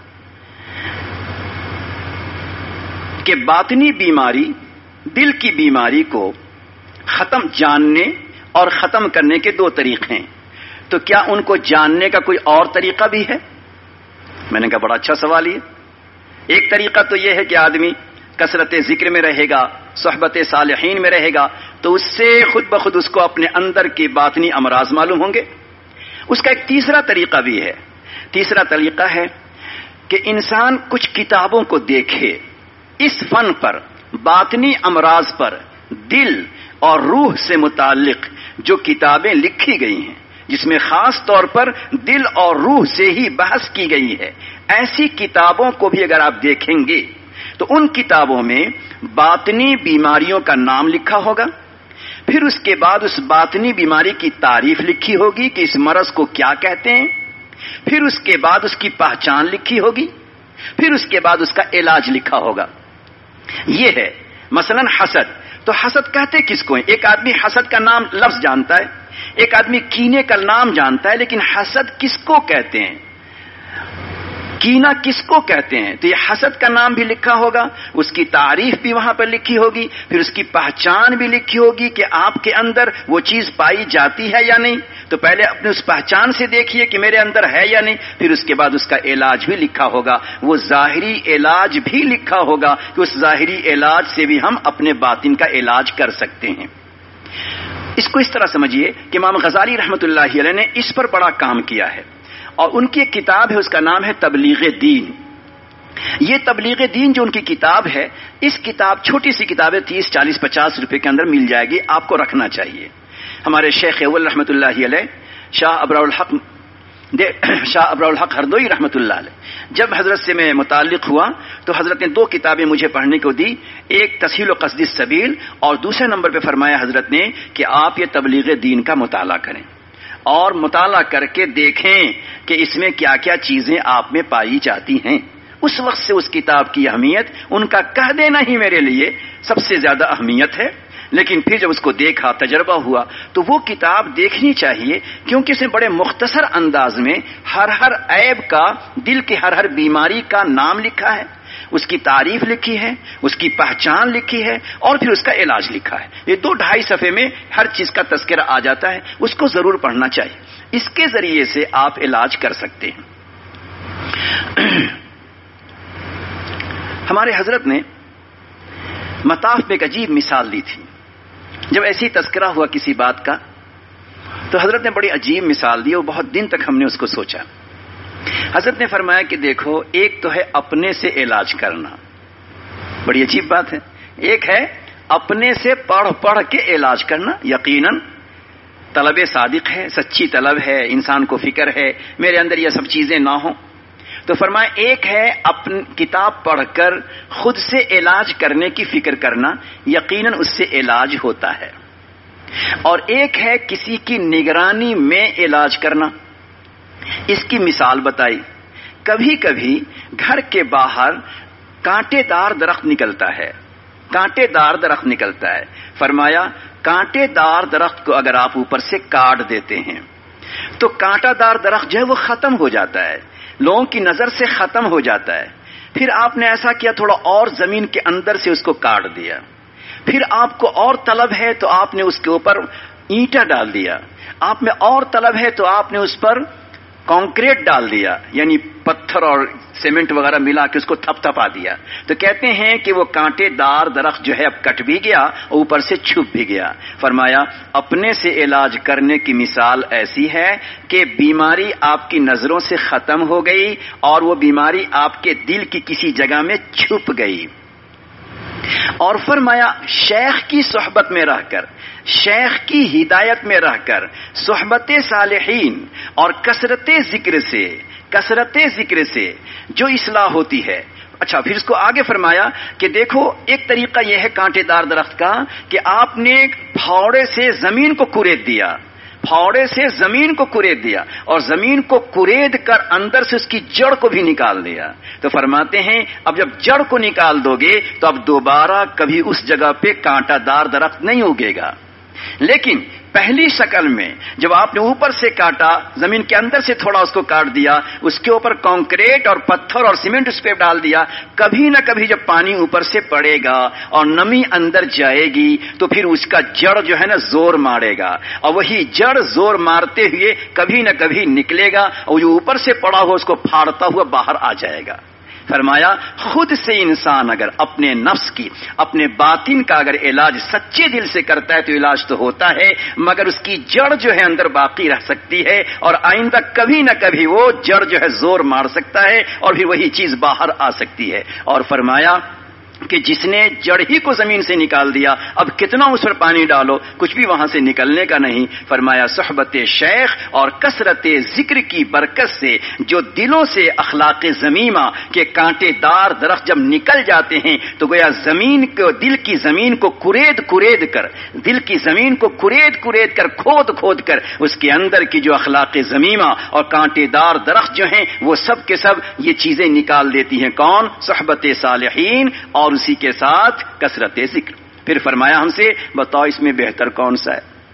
کہ باطنی بیماری، دل کی بیماری کو جاننے اور ختم کرنے کے 2 طریقے ہیں. تو کیا ان کو جاننے کا کوئی اور طریقہ بھی ہے؟ میں نے کہا بڑا اچھا سوال یہ. ایک طریقہ تو یہ ہے کہ آدمی کثرت ذکر میں رہے گا، صحبت صالحین میں رہے گا، تو اس سے خود بخود اس کو اپنے اندر کے باطنی امراض معلوم ہوں گے. اس کا ایک تیسرا طریقہ بھی ہے. تیسرا طریقہ ہے کہ انسان کچھ کتابوں کو دیکھے، اس فن پر، باطنی امراض پر، دل اور روح سے متعلق جو کتابیں لکھی گئی ہیں، جس میں خاص طور پر دل اور روح سے ہی بحث کی گئی ہے، ایسی کتابوں کو بھی اگر آپ دیکھیں گے تو ان کتابوں میں باطنی بیماریوں کا نام لکھا ہوگا. پھر اس کے بعد اس باطنی بیماری کی تعریف لکھی ہوگی کہ اس مرض کو کیا کہتے ہیں. پھر اس کے بعد اس کی پہچان لکھی ہوگی. پھر اس کے بعد اس کا علاج لکھا ہوگا. یہ ہے مثلا حسد. تو حسد کہتے کس کو ہیں؟ ایک آدمی حسد کا نام لفظ جانتا ہے، ایک آدمی کینے کا نام جانتا ہے لیکن حسد کس کو کہتے ہیں، کینا کس کو کہتے ہیں، تو یہ حسد کا نام بھی لکھا ہوگا، اس کی تعریف بھی وہاں پر لکھی ہوگی، پھر اس کی پہچان بھی لکھی ہوگی کہ آپ کے اندر وہ چیز پائی جاتی ہے یا نہیں. تو پہلے اپنے اس پہچان سے دیکھیے کہ میرے اندر ہے یا نہیں، پھر اس کے بعد اس کا علاج بھی لکھا ہوگا، وہ ظاہری علاج بھی لکھا ہوگا کہ اس ظاہری علاج سے بھی ہم اپنے باطن کا علاج کر سکتے ہیں. اس کو اس طرح سمجھیے کہ امام غزالی رحمۃ اللہ علیہ نے اس پر بڑا کام کیا ہے، اور ان کی ایک کتاب ہے، اس کا نام ہے تبلیغ دین. یہ تبلیغ دین جو ان کی کتاب ہے، اس کتاب چھوٹی سی کتاب ہے، 30 40 50 روپے کے اندر مل جائے گی، آپ کو رکھنا چاہیے. ہمارے شیخ اول رحمۃ اللہ علیہ شاہ ابراء الحق ہردوئی رحمۃ اللہ علیہ جب حضرت سے میں متعلق ہوا تو حضرت نے 2 کتابیں مجھے پڑھنے کو دی، ایک تسہیل و قصد السبیل، اور دوسرے نمبر پہ فرمایا حضرت نے کہ آپ یہ تبلیغ دین کا مطالعہ کریں اور مطالعہ کر کے دیکھیں کہ اس میں کیا کیا چیزیں آپ میں پائی جاتی ہیں. اس وقت سے اس کتاب کی اہمیت، ان کا کہہ دینا ہی میرے لیے سب سے زیادہ اہمیت ہے. لیکن پھر جب اس کو دیکھا، تجربہ ہوا، تو وہ کتاب دیکھنی چاہیے، کیونکہ اس میں بڑے مختصر انداز میں ہر عیب کا، دل کی ہر بیماری کا نام لکھا ہے، اس کی تعریف لکھی ہے، اس کی پہچان لکھی ہے، اور پھر اس کا علاج لکھا ہے. یہ 2-2.5 صفحے میں ہر چیز کا تذکرہ آ جاتا ہے، اس کو ضرور پڑھنا چاہیے. اس کے ذریعے سے آپ علاج کر سکتے ہیں. ہمارے حضرت نے مطاف میں ایک عجیب مثال دی تھی. جب ایسی تذکرہ ہوا کسی بات کا تو حضرت نے بڑی عجیب مثال دی، اور بہت دن تک ہم نے اس کو سوچا. حضرت نے فرمایا کہ دیکھو، ایک تو ہے اپنے سے علاج کرنا، بڑی عجیب بات ہے. ایک ہے اپنے سے پڑھ کے علاج کرنا. یقیناً طلب صادق ہے، سچی طلب ہے، انسان کو فکر ہے میرے اندر یہ سب چیزیں نہ ہوں. تو فرمایا ایک ہے اپنی کتاب پڑھ کر خود سے علاج کرنے کی فکر کرنا، یقیناً اس سے علاج ہوتا ہے. اور ایک ہے کسی کی نگرانی میں علاج کرنا. اس کی مثال بتائی. کبھی کبھی گھر کے باہر کانٹے دار درخت نکلتا ہے، کانٹے دار درخت نکلتا ہے. فرمایا کانٹے دار درخت کو اگر آپ اوپر سے کاٹ دیتے ہیں تو کانٹا دار درخت جو ہے وہ ختم ہو جاتا ہے، لوگوں کی نظر سے ختم ہو جاتا ہے. پھر آپ نے ایسا کیا، تھوڑا اور زمین کے اندر سے اس کو کاٹ دیا. پھر آپ کو اور طلب ہے تو آپ نے اس کے اوپر اینٹا ڈال دیا. آپ میں اور طلب ہے تو آپ نے اس پر کانکریٹ ڈال دیا، یعنی پتھر اور سیمنٹ وغیرہ ملا کے اس کو تھپ تھپا دیا. تو کہتے ہیں کہ وہ کانٹے دار درخت جو ہے اب کٹ بھی گیا اور اوپر سے چھپ بھی گیا. فرمایا اپنے سے علاج کرنے کی مثال ایسی ہے کہ بیماری آپ کی نظروں سے ختم ہو گئی اور وہ بیماری آپ کے دل کی کسی جگہ میں چھپ گئی. اور فرمایا شیخ کی صحبت میں رہ کر، شیخ کی ہدایت میں رہ کر، صحبت صالحین اور کثرت ذکر سے جو اصلاح ہوتی ہے. اچھا پھر اس کو آگے فرمایا کہ دیکھو ایک طریقہ یہ ہے کانٹے دار درخت کا کہ آپ نے پھاوڑے سے زمین کو کورید دیا، پھاوڑے سے زمین کو کورید دیا اور زمین کو کورید کر اندر سے اس کی جڑ کو بھی نکال دیا. تو فرماتے ہیں اب جب جڑ کو نکال دو گے تو اب دوبارہ کبھی اس جگہ پہ کانٹا دار درخت نہیں اگے گا. لیکن پہلی شکل میں جب آپ نے اوپر سے کاٹا، زمین کے اندر سے تھوڑا اس کو کاٹ دیا، اس کے اوپر کانکریٹ اور پتھر اور سیمنٹ اس پہ ڈال دیا، کبھی نہ کبھی جب پانی اوپر سے پڑے گا اور نمی اندر جائے گی تو پھر اس کا جڑ جو ہے نا زور مارے گا، اور وہی جڑ زور مارتے ہوئے کبھی نہ کبھی نکلے گا اور جو اوپر سے پڑا ہوا اس کو پھاڑتا ہوا باہر آ جائے گا. فرمایا خود سے انسان اگر اپنے نفس کی، اپنے باطن کا اگر علاج سچے دل سے کرتا ہے تو علاج تو ہوتا ہے، مگر اس کی جڑ جو ہے اندر باقی رہ سکتی ہے اور آئندہ کبھی نہ کبھی وہ جڑ جو ہے زور مار سکتا ہے اور پھر وہی چیز باہر آ سکتی ہے. اور فرمایا کہ جس نے جڑ ہی کو زمین سے نکال دیا، اب کتنا اس پر پانی ڈالو کچھ بھی وہاں سے نکلنے کا نہیں. فرمایا صحبت شیخ اور کثرت ذکر کی برکت سے جو دلوں سے اخلاق ذمیمہ کے کانٹے دار درخت جب نکل جاتے ہیں تو گویا زمین کو، دل کی زمین کو کورید کر، دل کی زمین کو کورید کر کھود کر اس کے اندر کی جو اخلاق ذمیمہ اور کانٹے دار درخت جو ہیں وہ سب کے سب یہ چیزیں نکال دیتی ہیں. کون؟ صحبت صالحین اور اسی کے ساتھ کثرت ذکر. پھر فرمایا ہم سے بتاؤ اس میں بہتر کون سا ہے؟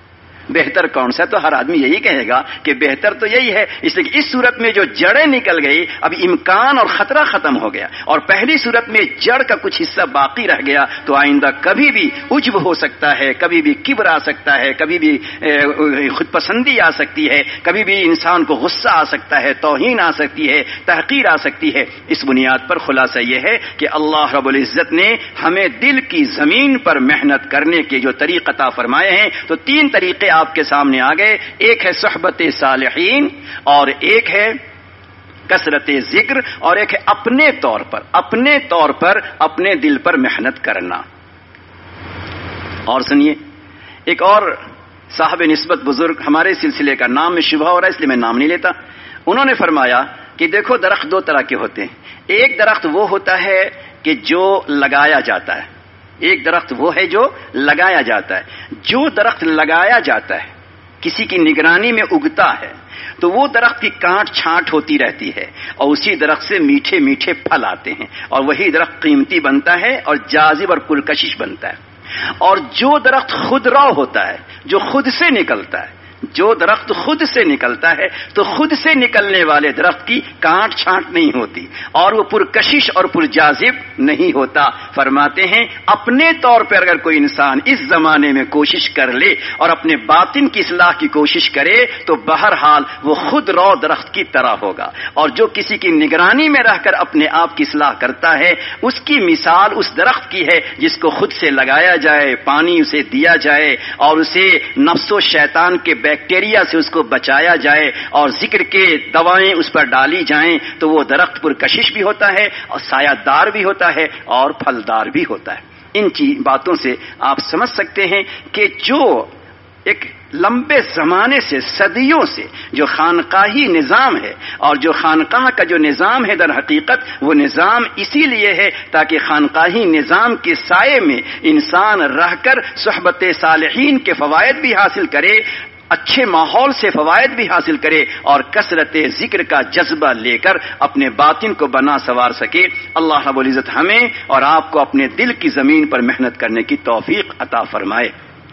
بہتر کون سا؟ تو ہر آدمی یہی کہے گا کہ بہتر تو یہی ہے. اس لیے کہ اس صورت میں جو جڑیں نکل گئی اب امکان اور خطرہ ختم ہو گیا، اور پہلی صورت میں جڑ کا کچھ حصہ باقی رہ گیا تو آئندہ کبھی بھی عجب ہو سکتا ہے، کبھی بھی کبر آ سکتا ہے، کبھی بھی خود پسندی آ سکتی ہے، کبھی بھی انسان کو غصہ آ سکتا ہے، توہین آ سکتی ہے، تحقیر آ سکتی ہے. اس بنیاد پر خلاصہ یہ ہے کہ اللہ رب العزت نے ہمیں دل کی زمین پر محنت کرنے کے جو طریق عطا فرمائے ہیں تو 3 طریقے آپ کے سامنے آ گئے. ایک ہے صحبت صالحین، اور ایک ہے کثرت ذکر، اور ایک ہے اپنے طور پر اپنے دل پر محنت کرنا. اور سنیے، ایک اور صاحب نسبت بزرگ، ہمارے سلسلے کا نام میں شبہ ہو رہا ہے اس لیے میں نام نہیں لیتا، انہوں نے فرمایا کہ دیکھو درخت 2 طرح کے ہوتے ہیں. ایک درخت وہ ہوتا ہے کہ جو لگایا جاتا ہے، ایک درخت وہ ہے جو لگایا جاتا ہے. جو درخت لگایا جاتا ہے، کسی کی نگرانی میں اگتا ہے، تو وہ درخت کی کانٹ چھانٹ ہوتی رہتی ہے اور اسی درخت سے میٹھے میٹھے پھل آتے ہیں، اور وہی درخت قیمتی بنتا ہے اور جاذب اور پرکشش بنتا ہے. اور جو درخت خود رو ہوتا ہے، جو خود سے نکلتا ہے، جو درخت خود سے نکلتا ہے تو خود سے نکلنے والے درخت کی کانٹ چھانٹ نہیں ہوتی اور وہ پرکشش اور پرجاذب نہیں ہوتا. فرماتے ہیں اپنے طور پر اگر کوئی انسان اس زمانے میں کوشش کر لے اور اپنے باطن کی اصلاح کی کوشش کرے تو بہرحال وہ خود رو درخت کی طرح ہوگا. اور جو کسی کی نگرانی میں رہ کر اپنے آپ کی اصلاح کرتا ہے اس کی مثال اس درخت کی ہے جس کو خود سے لگایا جائے، پانی اسے دیا جائے اور اسے نفس و شیطان کے بیکٹیریا سے اس کو بچایا جائے اور ذکر کے دوائیں اس پر ڈالی جائیں تو وہ درخت پرکشش بھی ہوتا ہے اور سایہ دار بھی ہوتا ہے اور پھلدار بھی ہوتا ہے. ان باتوں سے آپ سمجھ سکتے ہیں کہ جو ایک لمبے زمانے سے، صدیوں سے جو خانقاہی نظام ہے، اور جو خانقاہ کا جو نظام ہے در حقیقت وہ نظام اسی لیے ہے تاکہ خانقاہی نظام کے سائے میں انسان رہ کر صحبت صالحین کے فوائد بھی حاصل کرے، اچھے ماحول سے فوائد بھی حاصل کرے اور کثرت ذکر کا جذبہ لے کر اپنے باطن کو بنا سنوار سکے. اللہ رب العزت ہمیں اور آپ کو اپنے دل کی زمین پر محنت کرنے کی توفیق عطا فرمائے،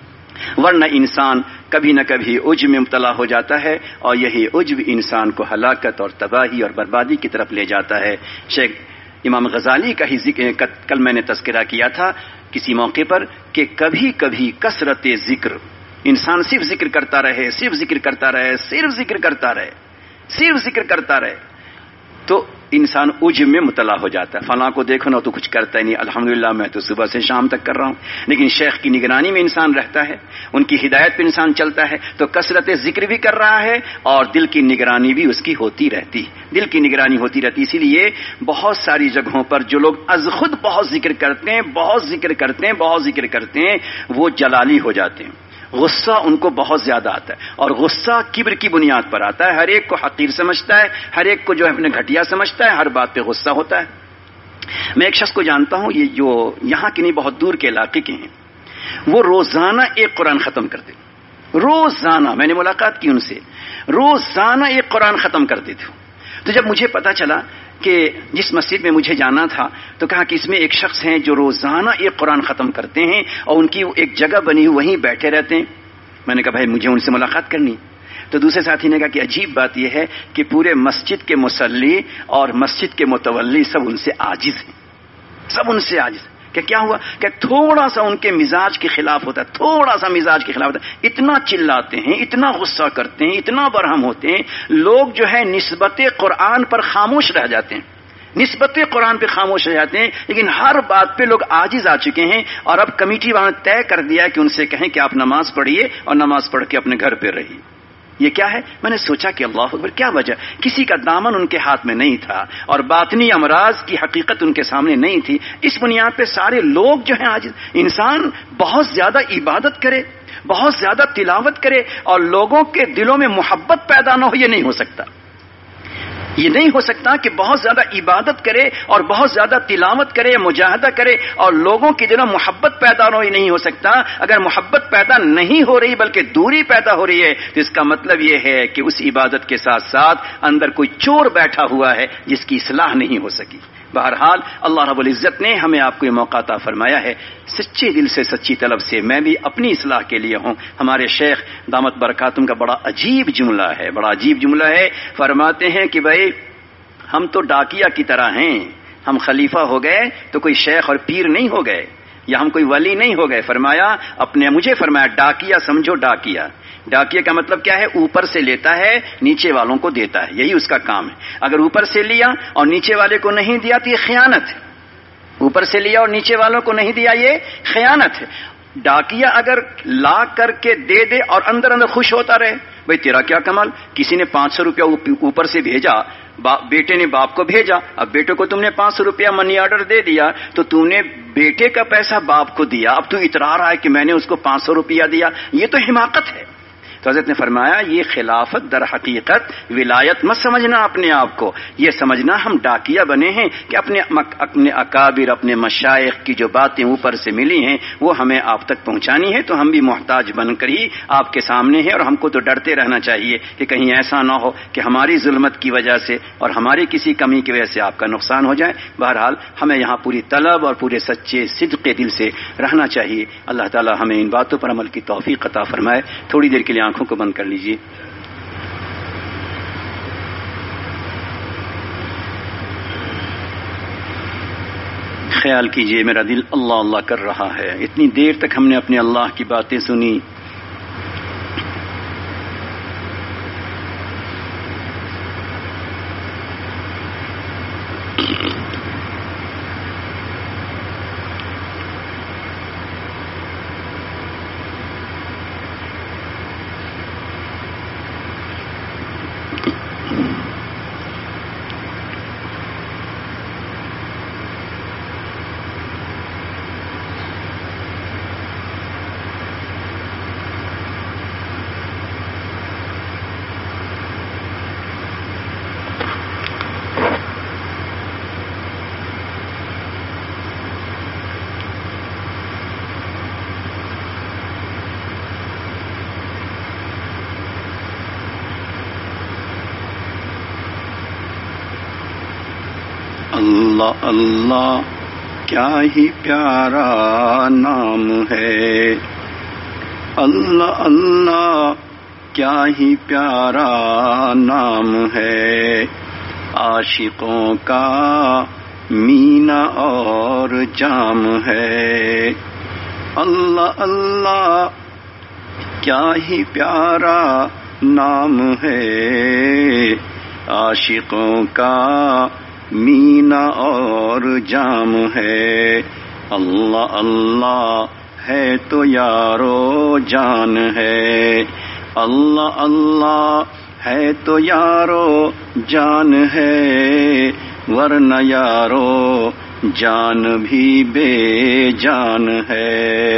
ورنہ انسان کبھی نہ کبھی عجب میں مبتلا ہو جاتا ہے اور یہی عجب انسان کو ہلاکت اور تباہی اور بربادی کی طرف لے جاتا ہے. شیخ امام غزالی کا ہی ذکر کل میں نے تذکرہ کیا تھا کسی موقع پر کہ کبھی کبھی کثرت ذکر، انسان صرف ذکر کرتا رہے، صرف ذکر کرتا رہے، صرف ذکر کرتا رہے، صرف ذکر کرتا رہے تو انسان عجب میں مبتلا ہو جاتا ہے. فلاں کو دیکھو نا تو کچھ کرتا ہی نہیں، الحمدللہ میں تو صبح سے شام تک کر رہا ہوں. لیکن شیخ کی نگرانی میں انسان رہتا ہے، ان کی ہدایت پہ انسان چلتا ہے تو کثرت ذکر بھی کر رہا ہے اور دل کی نگرانی بھی اس کی ہوتی رہتی، دل کی نگرانی ہوتی رہتی. اسی لیے بہت ساری جگہوں پر جو لوگ از خود بہت ذکر کرتے ہیں، بہت ذکر کرتے ہیں، بہت ذکر کرتے ہیں، وہ جلالی ہو جاتے ہیں. غصہ ان کو بہت زیادہ آتا ہے اور غصہ کبر کی بنیاد پر آتا ہے. ہر ایک کو حقیر سمجھتا ہے، ہر ایک کو جو ہے اپنے گھٹیا سمجھتا ہے، ہر بات پہ غصہ ہوتا ہے. میں ایک شخص کو جانتا ہوں، یہ جو یہاں کے نہیں بہت دور کے علاقے کے ہیں، وہ روزانہ ایک قرآن ختم کرتے. روزانہ میں نے ملاقات کی ان سے، روزانہ ایک قرآن ختم کرتے تھے. تو جب مجھے پتا چلا کہ جس مسجد میں مجھے جانا تھا تو کہا کہ اس میں ایک شخص ہیں جو روزانہ ایک قرآن ختم کرتے ہیں اور ان کی ایک جگہ بنی ہوئی وہیں بیٹھے رہتے ہیں. میں نے کہا بھائی مجھے ان سے ملاقات کرنی. تو دوسرے ساتھی نے کہا کہ عجیب بات یہ ہے کہ پورے مسجد کے مصلی اور مسجد کے متولی سب ان سے عاجز ہیں، سب ان سے عاجز. کہ کیا ہوا کہ تھوڑا سا ان کے مزاج کے خلاف ہوتا ہے، تھوڑا سا مزاج کے خلاف ہوتا ہے، اتنا چلاتے ہیں، اتنا غصہ کرتے ہیں، اتنا برہم ہوتے ہیں. لوگ جو ہے نسبت قرآن پر خاموش رہ جاتے ہیں، نسبت قرآن پہ خاموش رہ جاتے ہیں، لیکن ہر بات پہ لوگ عاجز آ چکے ہیں. اور اب کمیٹی والوں نے طے کر دیا کہ ان سے کہیں کہ آپ نماز پڑھیے اور نماز پڑھ کے اپنے گھر پہ رہیے. یہ کیا ہے؟ میں نے سوچا کہ اللہ اکبر، کیا وجہ؟ کسی کا دامن ان کے ہاتھ میں نہیں تھا اور باطنی امراض کی حقیقت ان کے سامنے نہیں تھی. اس بنیاد پہ سارے لوگ جو ہیں عاجز. انسان بہت زیادہ عبادت کرے، بہت زیادہ تلاوت کرے اور لوگوں کے دلوں میں محبت پیدا نہ ہو، یہ نہیں ہو سکتا. یہ نہیں ہو سکتا کہ بہت زیادہ عبادت کرے اور بہت زیادہ تلاوت کرے، مجاہدہ کرے اور لوگوں کی دلوں محبت پیدا ہو، نہیں ہو سکتا۔ اگر محبت پیدا نہیں ہو رہی بلکہ دوری پیدا ہو رہی ہے تو اس کا مطلب یہ ہے کہ اس عبادت کے ساتھ ساتھ اندر کوئی چور بیٹھا ہوا ہے جس کی اصلاح نہیں ہو سکی۔ بہرحال اللہ رب العزت نے ہمیں آپ کو یہ موقع عطا فرمایا ہے، سچے دل سے سچی طلب سے میں بھی اپنی اصلاح کے لیے ہوں۔ ہمارے شیخ دامت برکاتہم کا بڑا عجیب جملہ ہے، فرماتے ہیں کہ بھائی ہم تو ڈاکیا کی طرح ہیں، ہم خلیفہ ہو گئے تو کوئی شیخ اور پیر نہیں ہو گئے، یا ہم کوئی ولی نہیں ہو گئے۔ مجھے فرمایا ڈاکیا سمجھو، ڈاکیا کا مطلب کیا ہے؟ اوپر سے لیتا ہے نیچے والوں کو دیتا ہے، یہی اس کا کام ہے۔ اگر اوپر سے لیا اور نیچے والے کو نہیں دیا تو یہ خیانت ہے، اوپر سے لیا اور نیچے والوں کو نہیں دیا یہ خیانت ہے۔ ڈاکیا اگر لا کر کے دے اور اندر خوش ہوتا رہے، بھئی تیرا کیا کمال، کسی نے 500 روپیہ اوپر سے بھیجا، بیٹے نے باپ کو بھیجا، اب بیٹے کو تم نے 500 روپیہ منی آرڈر دے دیا تو تم نے بیٹے کا پیسہ باپ کو دیا، اب تو اترا رہا ہے کہ میں نے اس کو 500 روپیہ دیا، یہ تو حماقت ہے۔ تو حضرت نے فرمایا یہ خلافت در حقیقت ولایت مت سمجھنا اپنے آپ کو، یہ سمجھنا ہم ڈاکیا بنے ہیں کہ اپنے اکابر، اپنے مشائخ کی جو باتیں اوپر سے ملی ہیں وہ ہمیں آپ تک پہنچانی ہے، تو ہم بھی محتاج بن کر ہی آپ کے سامنے ہیں، اور ہم کو تو ڈرتے رہنا چاہیے کہ کہیں ایسا نہ ہو کہ ہماری ظلمت کی وجہ سے اور ہماری کسی کمی کی وجہ سے آپ کا نقصان ہو جائے۔ بہرحال ہمیں یہاں پوری طلب اور پورے سچے صدق دل سے رہنا چاہیے۔ اللہ تعالی ہمیں ان باتوں پر عمل کی توفیق عطا فرمائے۔ تھوڑی دیر کے لیے آنکھوں کو بند کر لیجیے۔ خیال کیجئے میرا دل اللہ اللہ کر رہا ہے، اتنی دیر تک ہم نے اپنے اللہ کی باتیں سنی، اللہ اللہ کیا ہی پیارا نام ہے، اللہ اللہ کیا ہی پیارا نام ہے، عاشقوں کا مینا اور جام ہے، اللہ اللہ کیا ہی پیارا نام ہے، عاشقوں کا مینا اور جام ہے، اللہ اللہ ہے تو یارو جان ہے، اللہ اللہ ہے تو یارو جان ہے، ورنہ یارو جان بھی بے جان ہے۔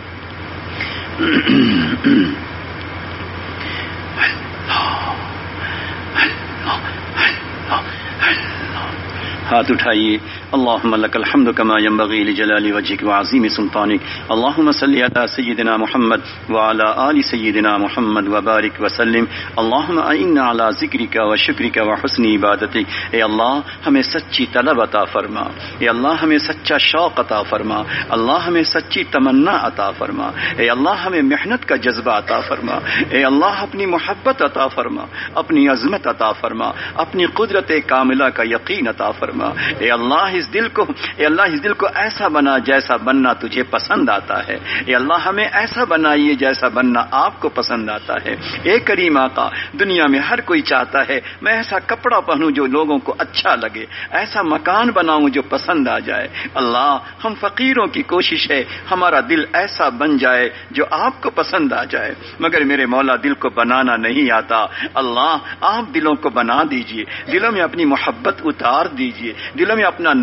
ہاتھ اٹھائیے۔ اللهم لك الحمد كما ينبغي لجلال وجهك وعظيم سلطانك، اللهم صل على سيدنا محمد وعلى آل سيدنا محمد وبارك وسلم، اللهم اعنا على ذكرك وشكرك وحسن عبادتك۔ اے اللہ ہمیں سچی طلب عطا فرما، اے اللہ ہمیں سچا شوق عطا فرما، اللہ ہمیں سچی تمنا عطا فرما، اے اللہ ہمیں محنت کا جذبہ عطا فرما، اے اللہ اپنی محبت عطا فرما، اپنی عظمت عطا فرما، اپنی قدرت کاملہ کا یقین عطا فرما، اے اللہ اس دل کو ایسا بنا جیسا بننا تجھے پسند آتا ہے، اے اللہ ہمیں ایسا بنائیے جیسا بننا آپ کو پسند آتا ہے۔ اے کریم آقا، دنیا میں ہر کوئی چاہتا ہے میں ایسا کپڑا پہنوں جو لوگوں کو اچھا لگے، ایسا مکان بناؤں جو پسند آ جائے۔ اللہ ہم فقیروں کی کوشش ہے ہمارا دل ایسا بن جائے جو آپ کو پسند آ جائے، مگر میرے مولا دل کو بنانا نہیں آتا۔ اللہ آپ دلوں کو بنا دیجئے، دلوں میں اپنی محبت اتار دیجئے، دلوں میں اپنا نور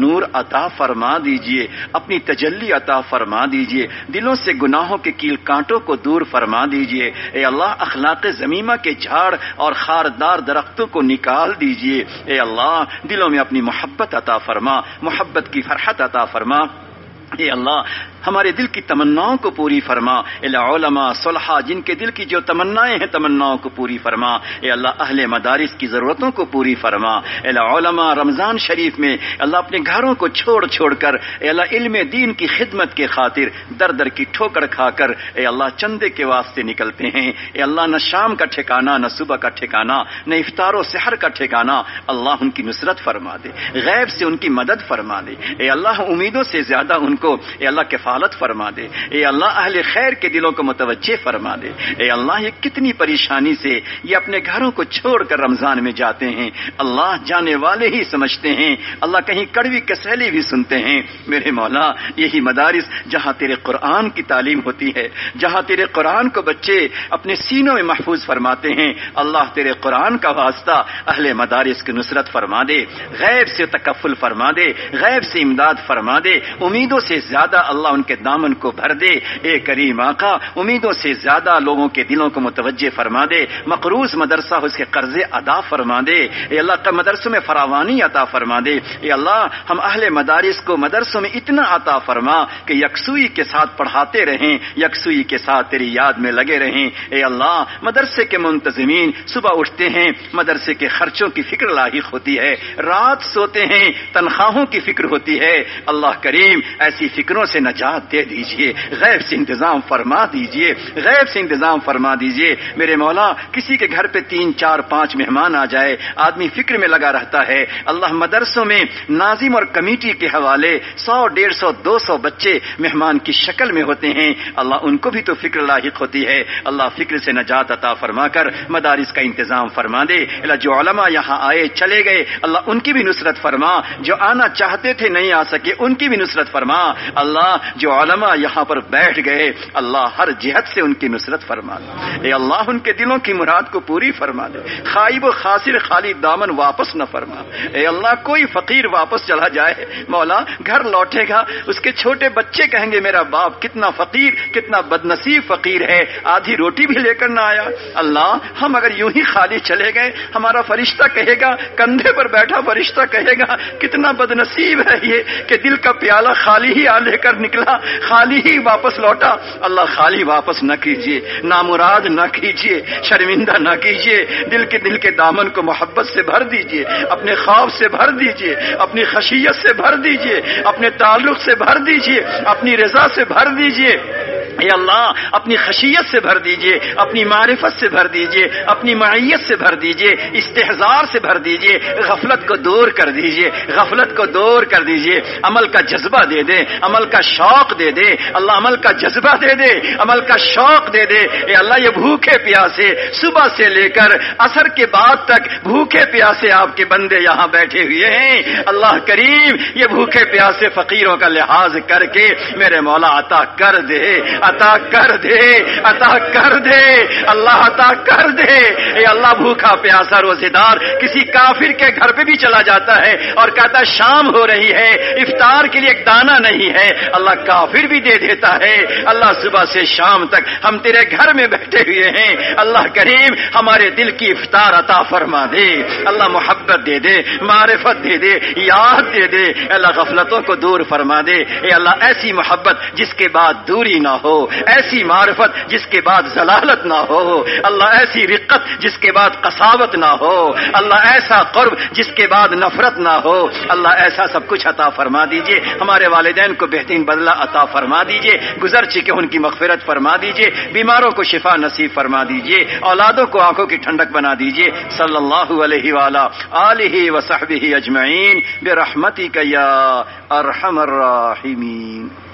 نور عطا فرما دیجئے، اپنی تجلی عطا فرما دیجئے، دلوں سے گناہوں کے کیل کانٹوں کو دور فرما دیجئے، اے اللہ اخلاق ذمیمہ کے جھاڑ اور خاردار درختوں کو نکال دیجئے، اے اللہ دلوں میں اپنی محبت عطا فرما، محبت کی فرحت عطا فرما، اے اللہ ہمارے دل کی تمناؤں کو پوری فرما، علماء صلحاء جن کے دل کی جو تمنائیں ہیں تمناؤں کو پوری فرما، اے اللہ اہل مدارس کی ضرورتوں کو پوری فرما، اے اللہ علماء رمضان شریف میں اللہ اپنے گھروں کو چھوڑ کر اے اللہ علم دین کی خدمت کے خاطر در در کی ٹھوکر کھا کر اے اللہ چندے کے واسطے نکلتے ہیں، اے اللہ نہ شام کا ٹھکانہ نہ صبح کا ٹھکانہ نہ افطار و سحر کا ٹھکانہ، اللہ ان کی نصرت فرما دے، غیب سے ان کی مدد فرما دے، اے اللہ امیدوں سے زیادہ ان کو اے اللہ کفالت فرما دے، اے اللہ اہل خیر کے دلوں کو متوجہ فرما دے، اے اللہ یہ کتنی پریشانی سے یہ اپنے گھروں کو چھوڑ کر رمضان میں جاتے ہیں، اللہ جانے والے ہی سمجھتے ہیں، اللہ کہیں کڑوی کسیلی بھی سنتے ہیں، میرے مولا یہی مدارس جہاں تیرے قرآن کی تعلیم ہوتی ہے، جہاں تیرے قرآن کو بچے اپنے سینوں میں محفوظ فرماتے ہیں، اللہ تیرے قرآن کا واسطہ اہل مدارس کی نصرت فرما دے، غیب سے تکفل فرما دے، غیب سے امداد فرما دے، امیدوں سے زیادہ اللہ ان کے دامن کو بھر دے، اے کریم آقا امیدوں سے زیادہ لوگوں کے دلوں کو متوجہ فرما دے، مقروض مدرسہ اس کے قرضے ادا فرما دے، اے اللہ کا مدرسوں میں فراوانی عطا فرما دے، اے اللہ ہم اہل مدارس کو مدرسوں میں اتنا عطا فرما کہ یکسوئی کے ساتھ پڑھاتے رہیں، یکسوئی کے ساتھ تیری یاد میں لگے رہیں، اے اللہ مدرسے کے منتظمین صبح اٹھتے ہیں مدرسے کے خرچوں کی فکر لاحق ہوتی ہے، رات سوتے ہیں تنخواہوں کی فکر ہوتی ہے، اللہ کریم ایسی فکروں سے نجات دے دیجئے، غیب سے انتظام فرما دیجئے، غیب سے انتظام فرما دیجئے، میرے مولا کسی کے گھر پہ 3 4 5 مہمان آ جائے آدمی فکر میں لگا رہتا ہے، اللہ مدرسوں میں ناظم اور کمیٹی کے حوالے 100 150 200 بچے مہمان کی شکل میں ہوتے ہیں، اللہ ان کو بھی تو فکر لاحق ہوتی ہے، اللہ فکر سے نجات عطا فرما کر مدارس کا انتظام فرما دے، اللہ جو علماء یہاں آئے چلے گئے اللہ ان کی بھی نصرت فرما، جو آنا چاہتے تھے نہیں آ سکے ان کی بھی نصرت فرما، اللہ جو علماء یہاں پر بیٹھ گئے اللہ ہر جہت سے ان کی نصرت فرما دے، اے اللہ ان کے دلوں کی مراد کو پوری فرما دے، خائب و خاسر خالی دامن واپس نہ فرما، اے اللہ کوئی فقیر واپس چلا جائے مولا گھر لوٹے گا اس کے چھوٹے بچے کہیں گے میرا باپ کتنا فقیر کتنا بدنصیب فقیر ہے، آدھی روٹی بھی لے کر نہ آیا، اللہ ہم اگر یوں ہی خالی چلے گئے ہمارا فرشتہ کہے گا کندھے پر بیٹھا فرشتہ کہے گا کتنا بدنصیب ہے یہ کہ دل کا پیالہ خالی ہی لے کر نکلا خالی ہی واپس لوٹا، اللہ خالی واپس نہ کیجیے، نامراد نہ کیجیے، شرمندہ نہ کیجیے، دل کے دامن کو محبت سے بھر دیجیے، اپنے خوف سے بھر دیجیے، اپنی خشیت سے بھر دیجیے، اپنے تعلق سے بھر دیجیے، اپنی رضا سے بھر دیجیے، اے اللہ اپنی خشیت سے بھر دیجیے، اپنی معرفت سے بھر دیجیے، اپنی معیت سے بھر دیجیے، استحضار سے بھر دیجیے، غفلت کو دور کر دیجیے، غفلت کو دور کر دیجیے، عمل کا جذبہ دے دے، عمل کا شوق دے دے، اللہ عمل کا جذبہ دے دے، عمل کا شوق دے دے، اے اللہ یہ بھوکے پیاسے صبح سے لے کر عصر کے بعد تک بھوکے پیاسے آپ کے بندے یہاں بیٹھے ہوئے ہیں، اللہ کریم یہ بھوکے پیاسے فقیروں کا لحاظ کر کے میرے مولا عطا کر دے، عطا کر دے، عطا کر دے، اللہ عطا کر دے، اے اللہ بھوکا پیاسا روزے دار کسی کافر کے گھر پہ بھی چلا جاتا ہے اور کہتا ہے شام ہو رہی ہے افطار کے لیے ایک دانہ نہیں ہے، اللہ کافر بھی دے دیتا ہے، اللہ صبح سے شام تک ہم تیرے گھر میں بیٹھے ہوئے ہیں، اللہ کریم ہمارے دل کی افطار عطا فرما دے، اللہ محبت دے دے، معرفت دے دے، یاد دے دے، اللہ غفلتوں کو دور فرما دے، اے اللہ ایسی محبت جس کے بعد دوری نہ ہو، ایسی معرفت جس کے بعد ضلالت نہ ہو، اللہ ایسی رقت جس کے بعد قساوت نہ ہو، اللہ ایسا قرب جس کے بعد نفرت نہ ہو، اللہ ایسا سب کچھ عطا فرما دیجئے، ہمارے والدین کو بہترین بدلہ عطا فرما دیجئے، گزر چکے ان کی مغفرت فرما دیجئے، بیماروں کو شفا نصیب فرما دیجئے، اولادوں کو آنکھوں کی ٹھنڈک بنا دیجئے، صلی اللہ علیہ وآلہ آلہ وصحبہ اجمعین برحمتک یا ارحم الراحمین۔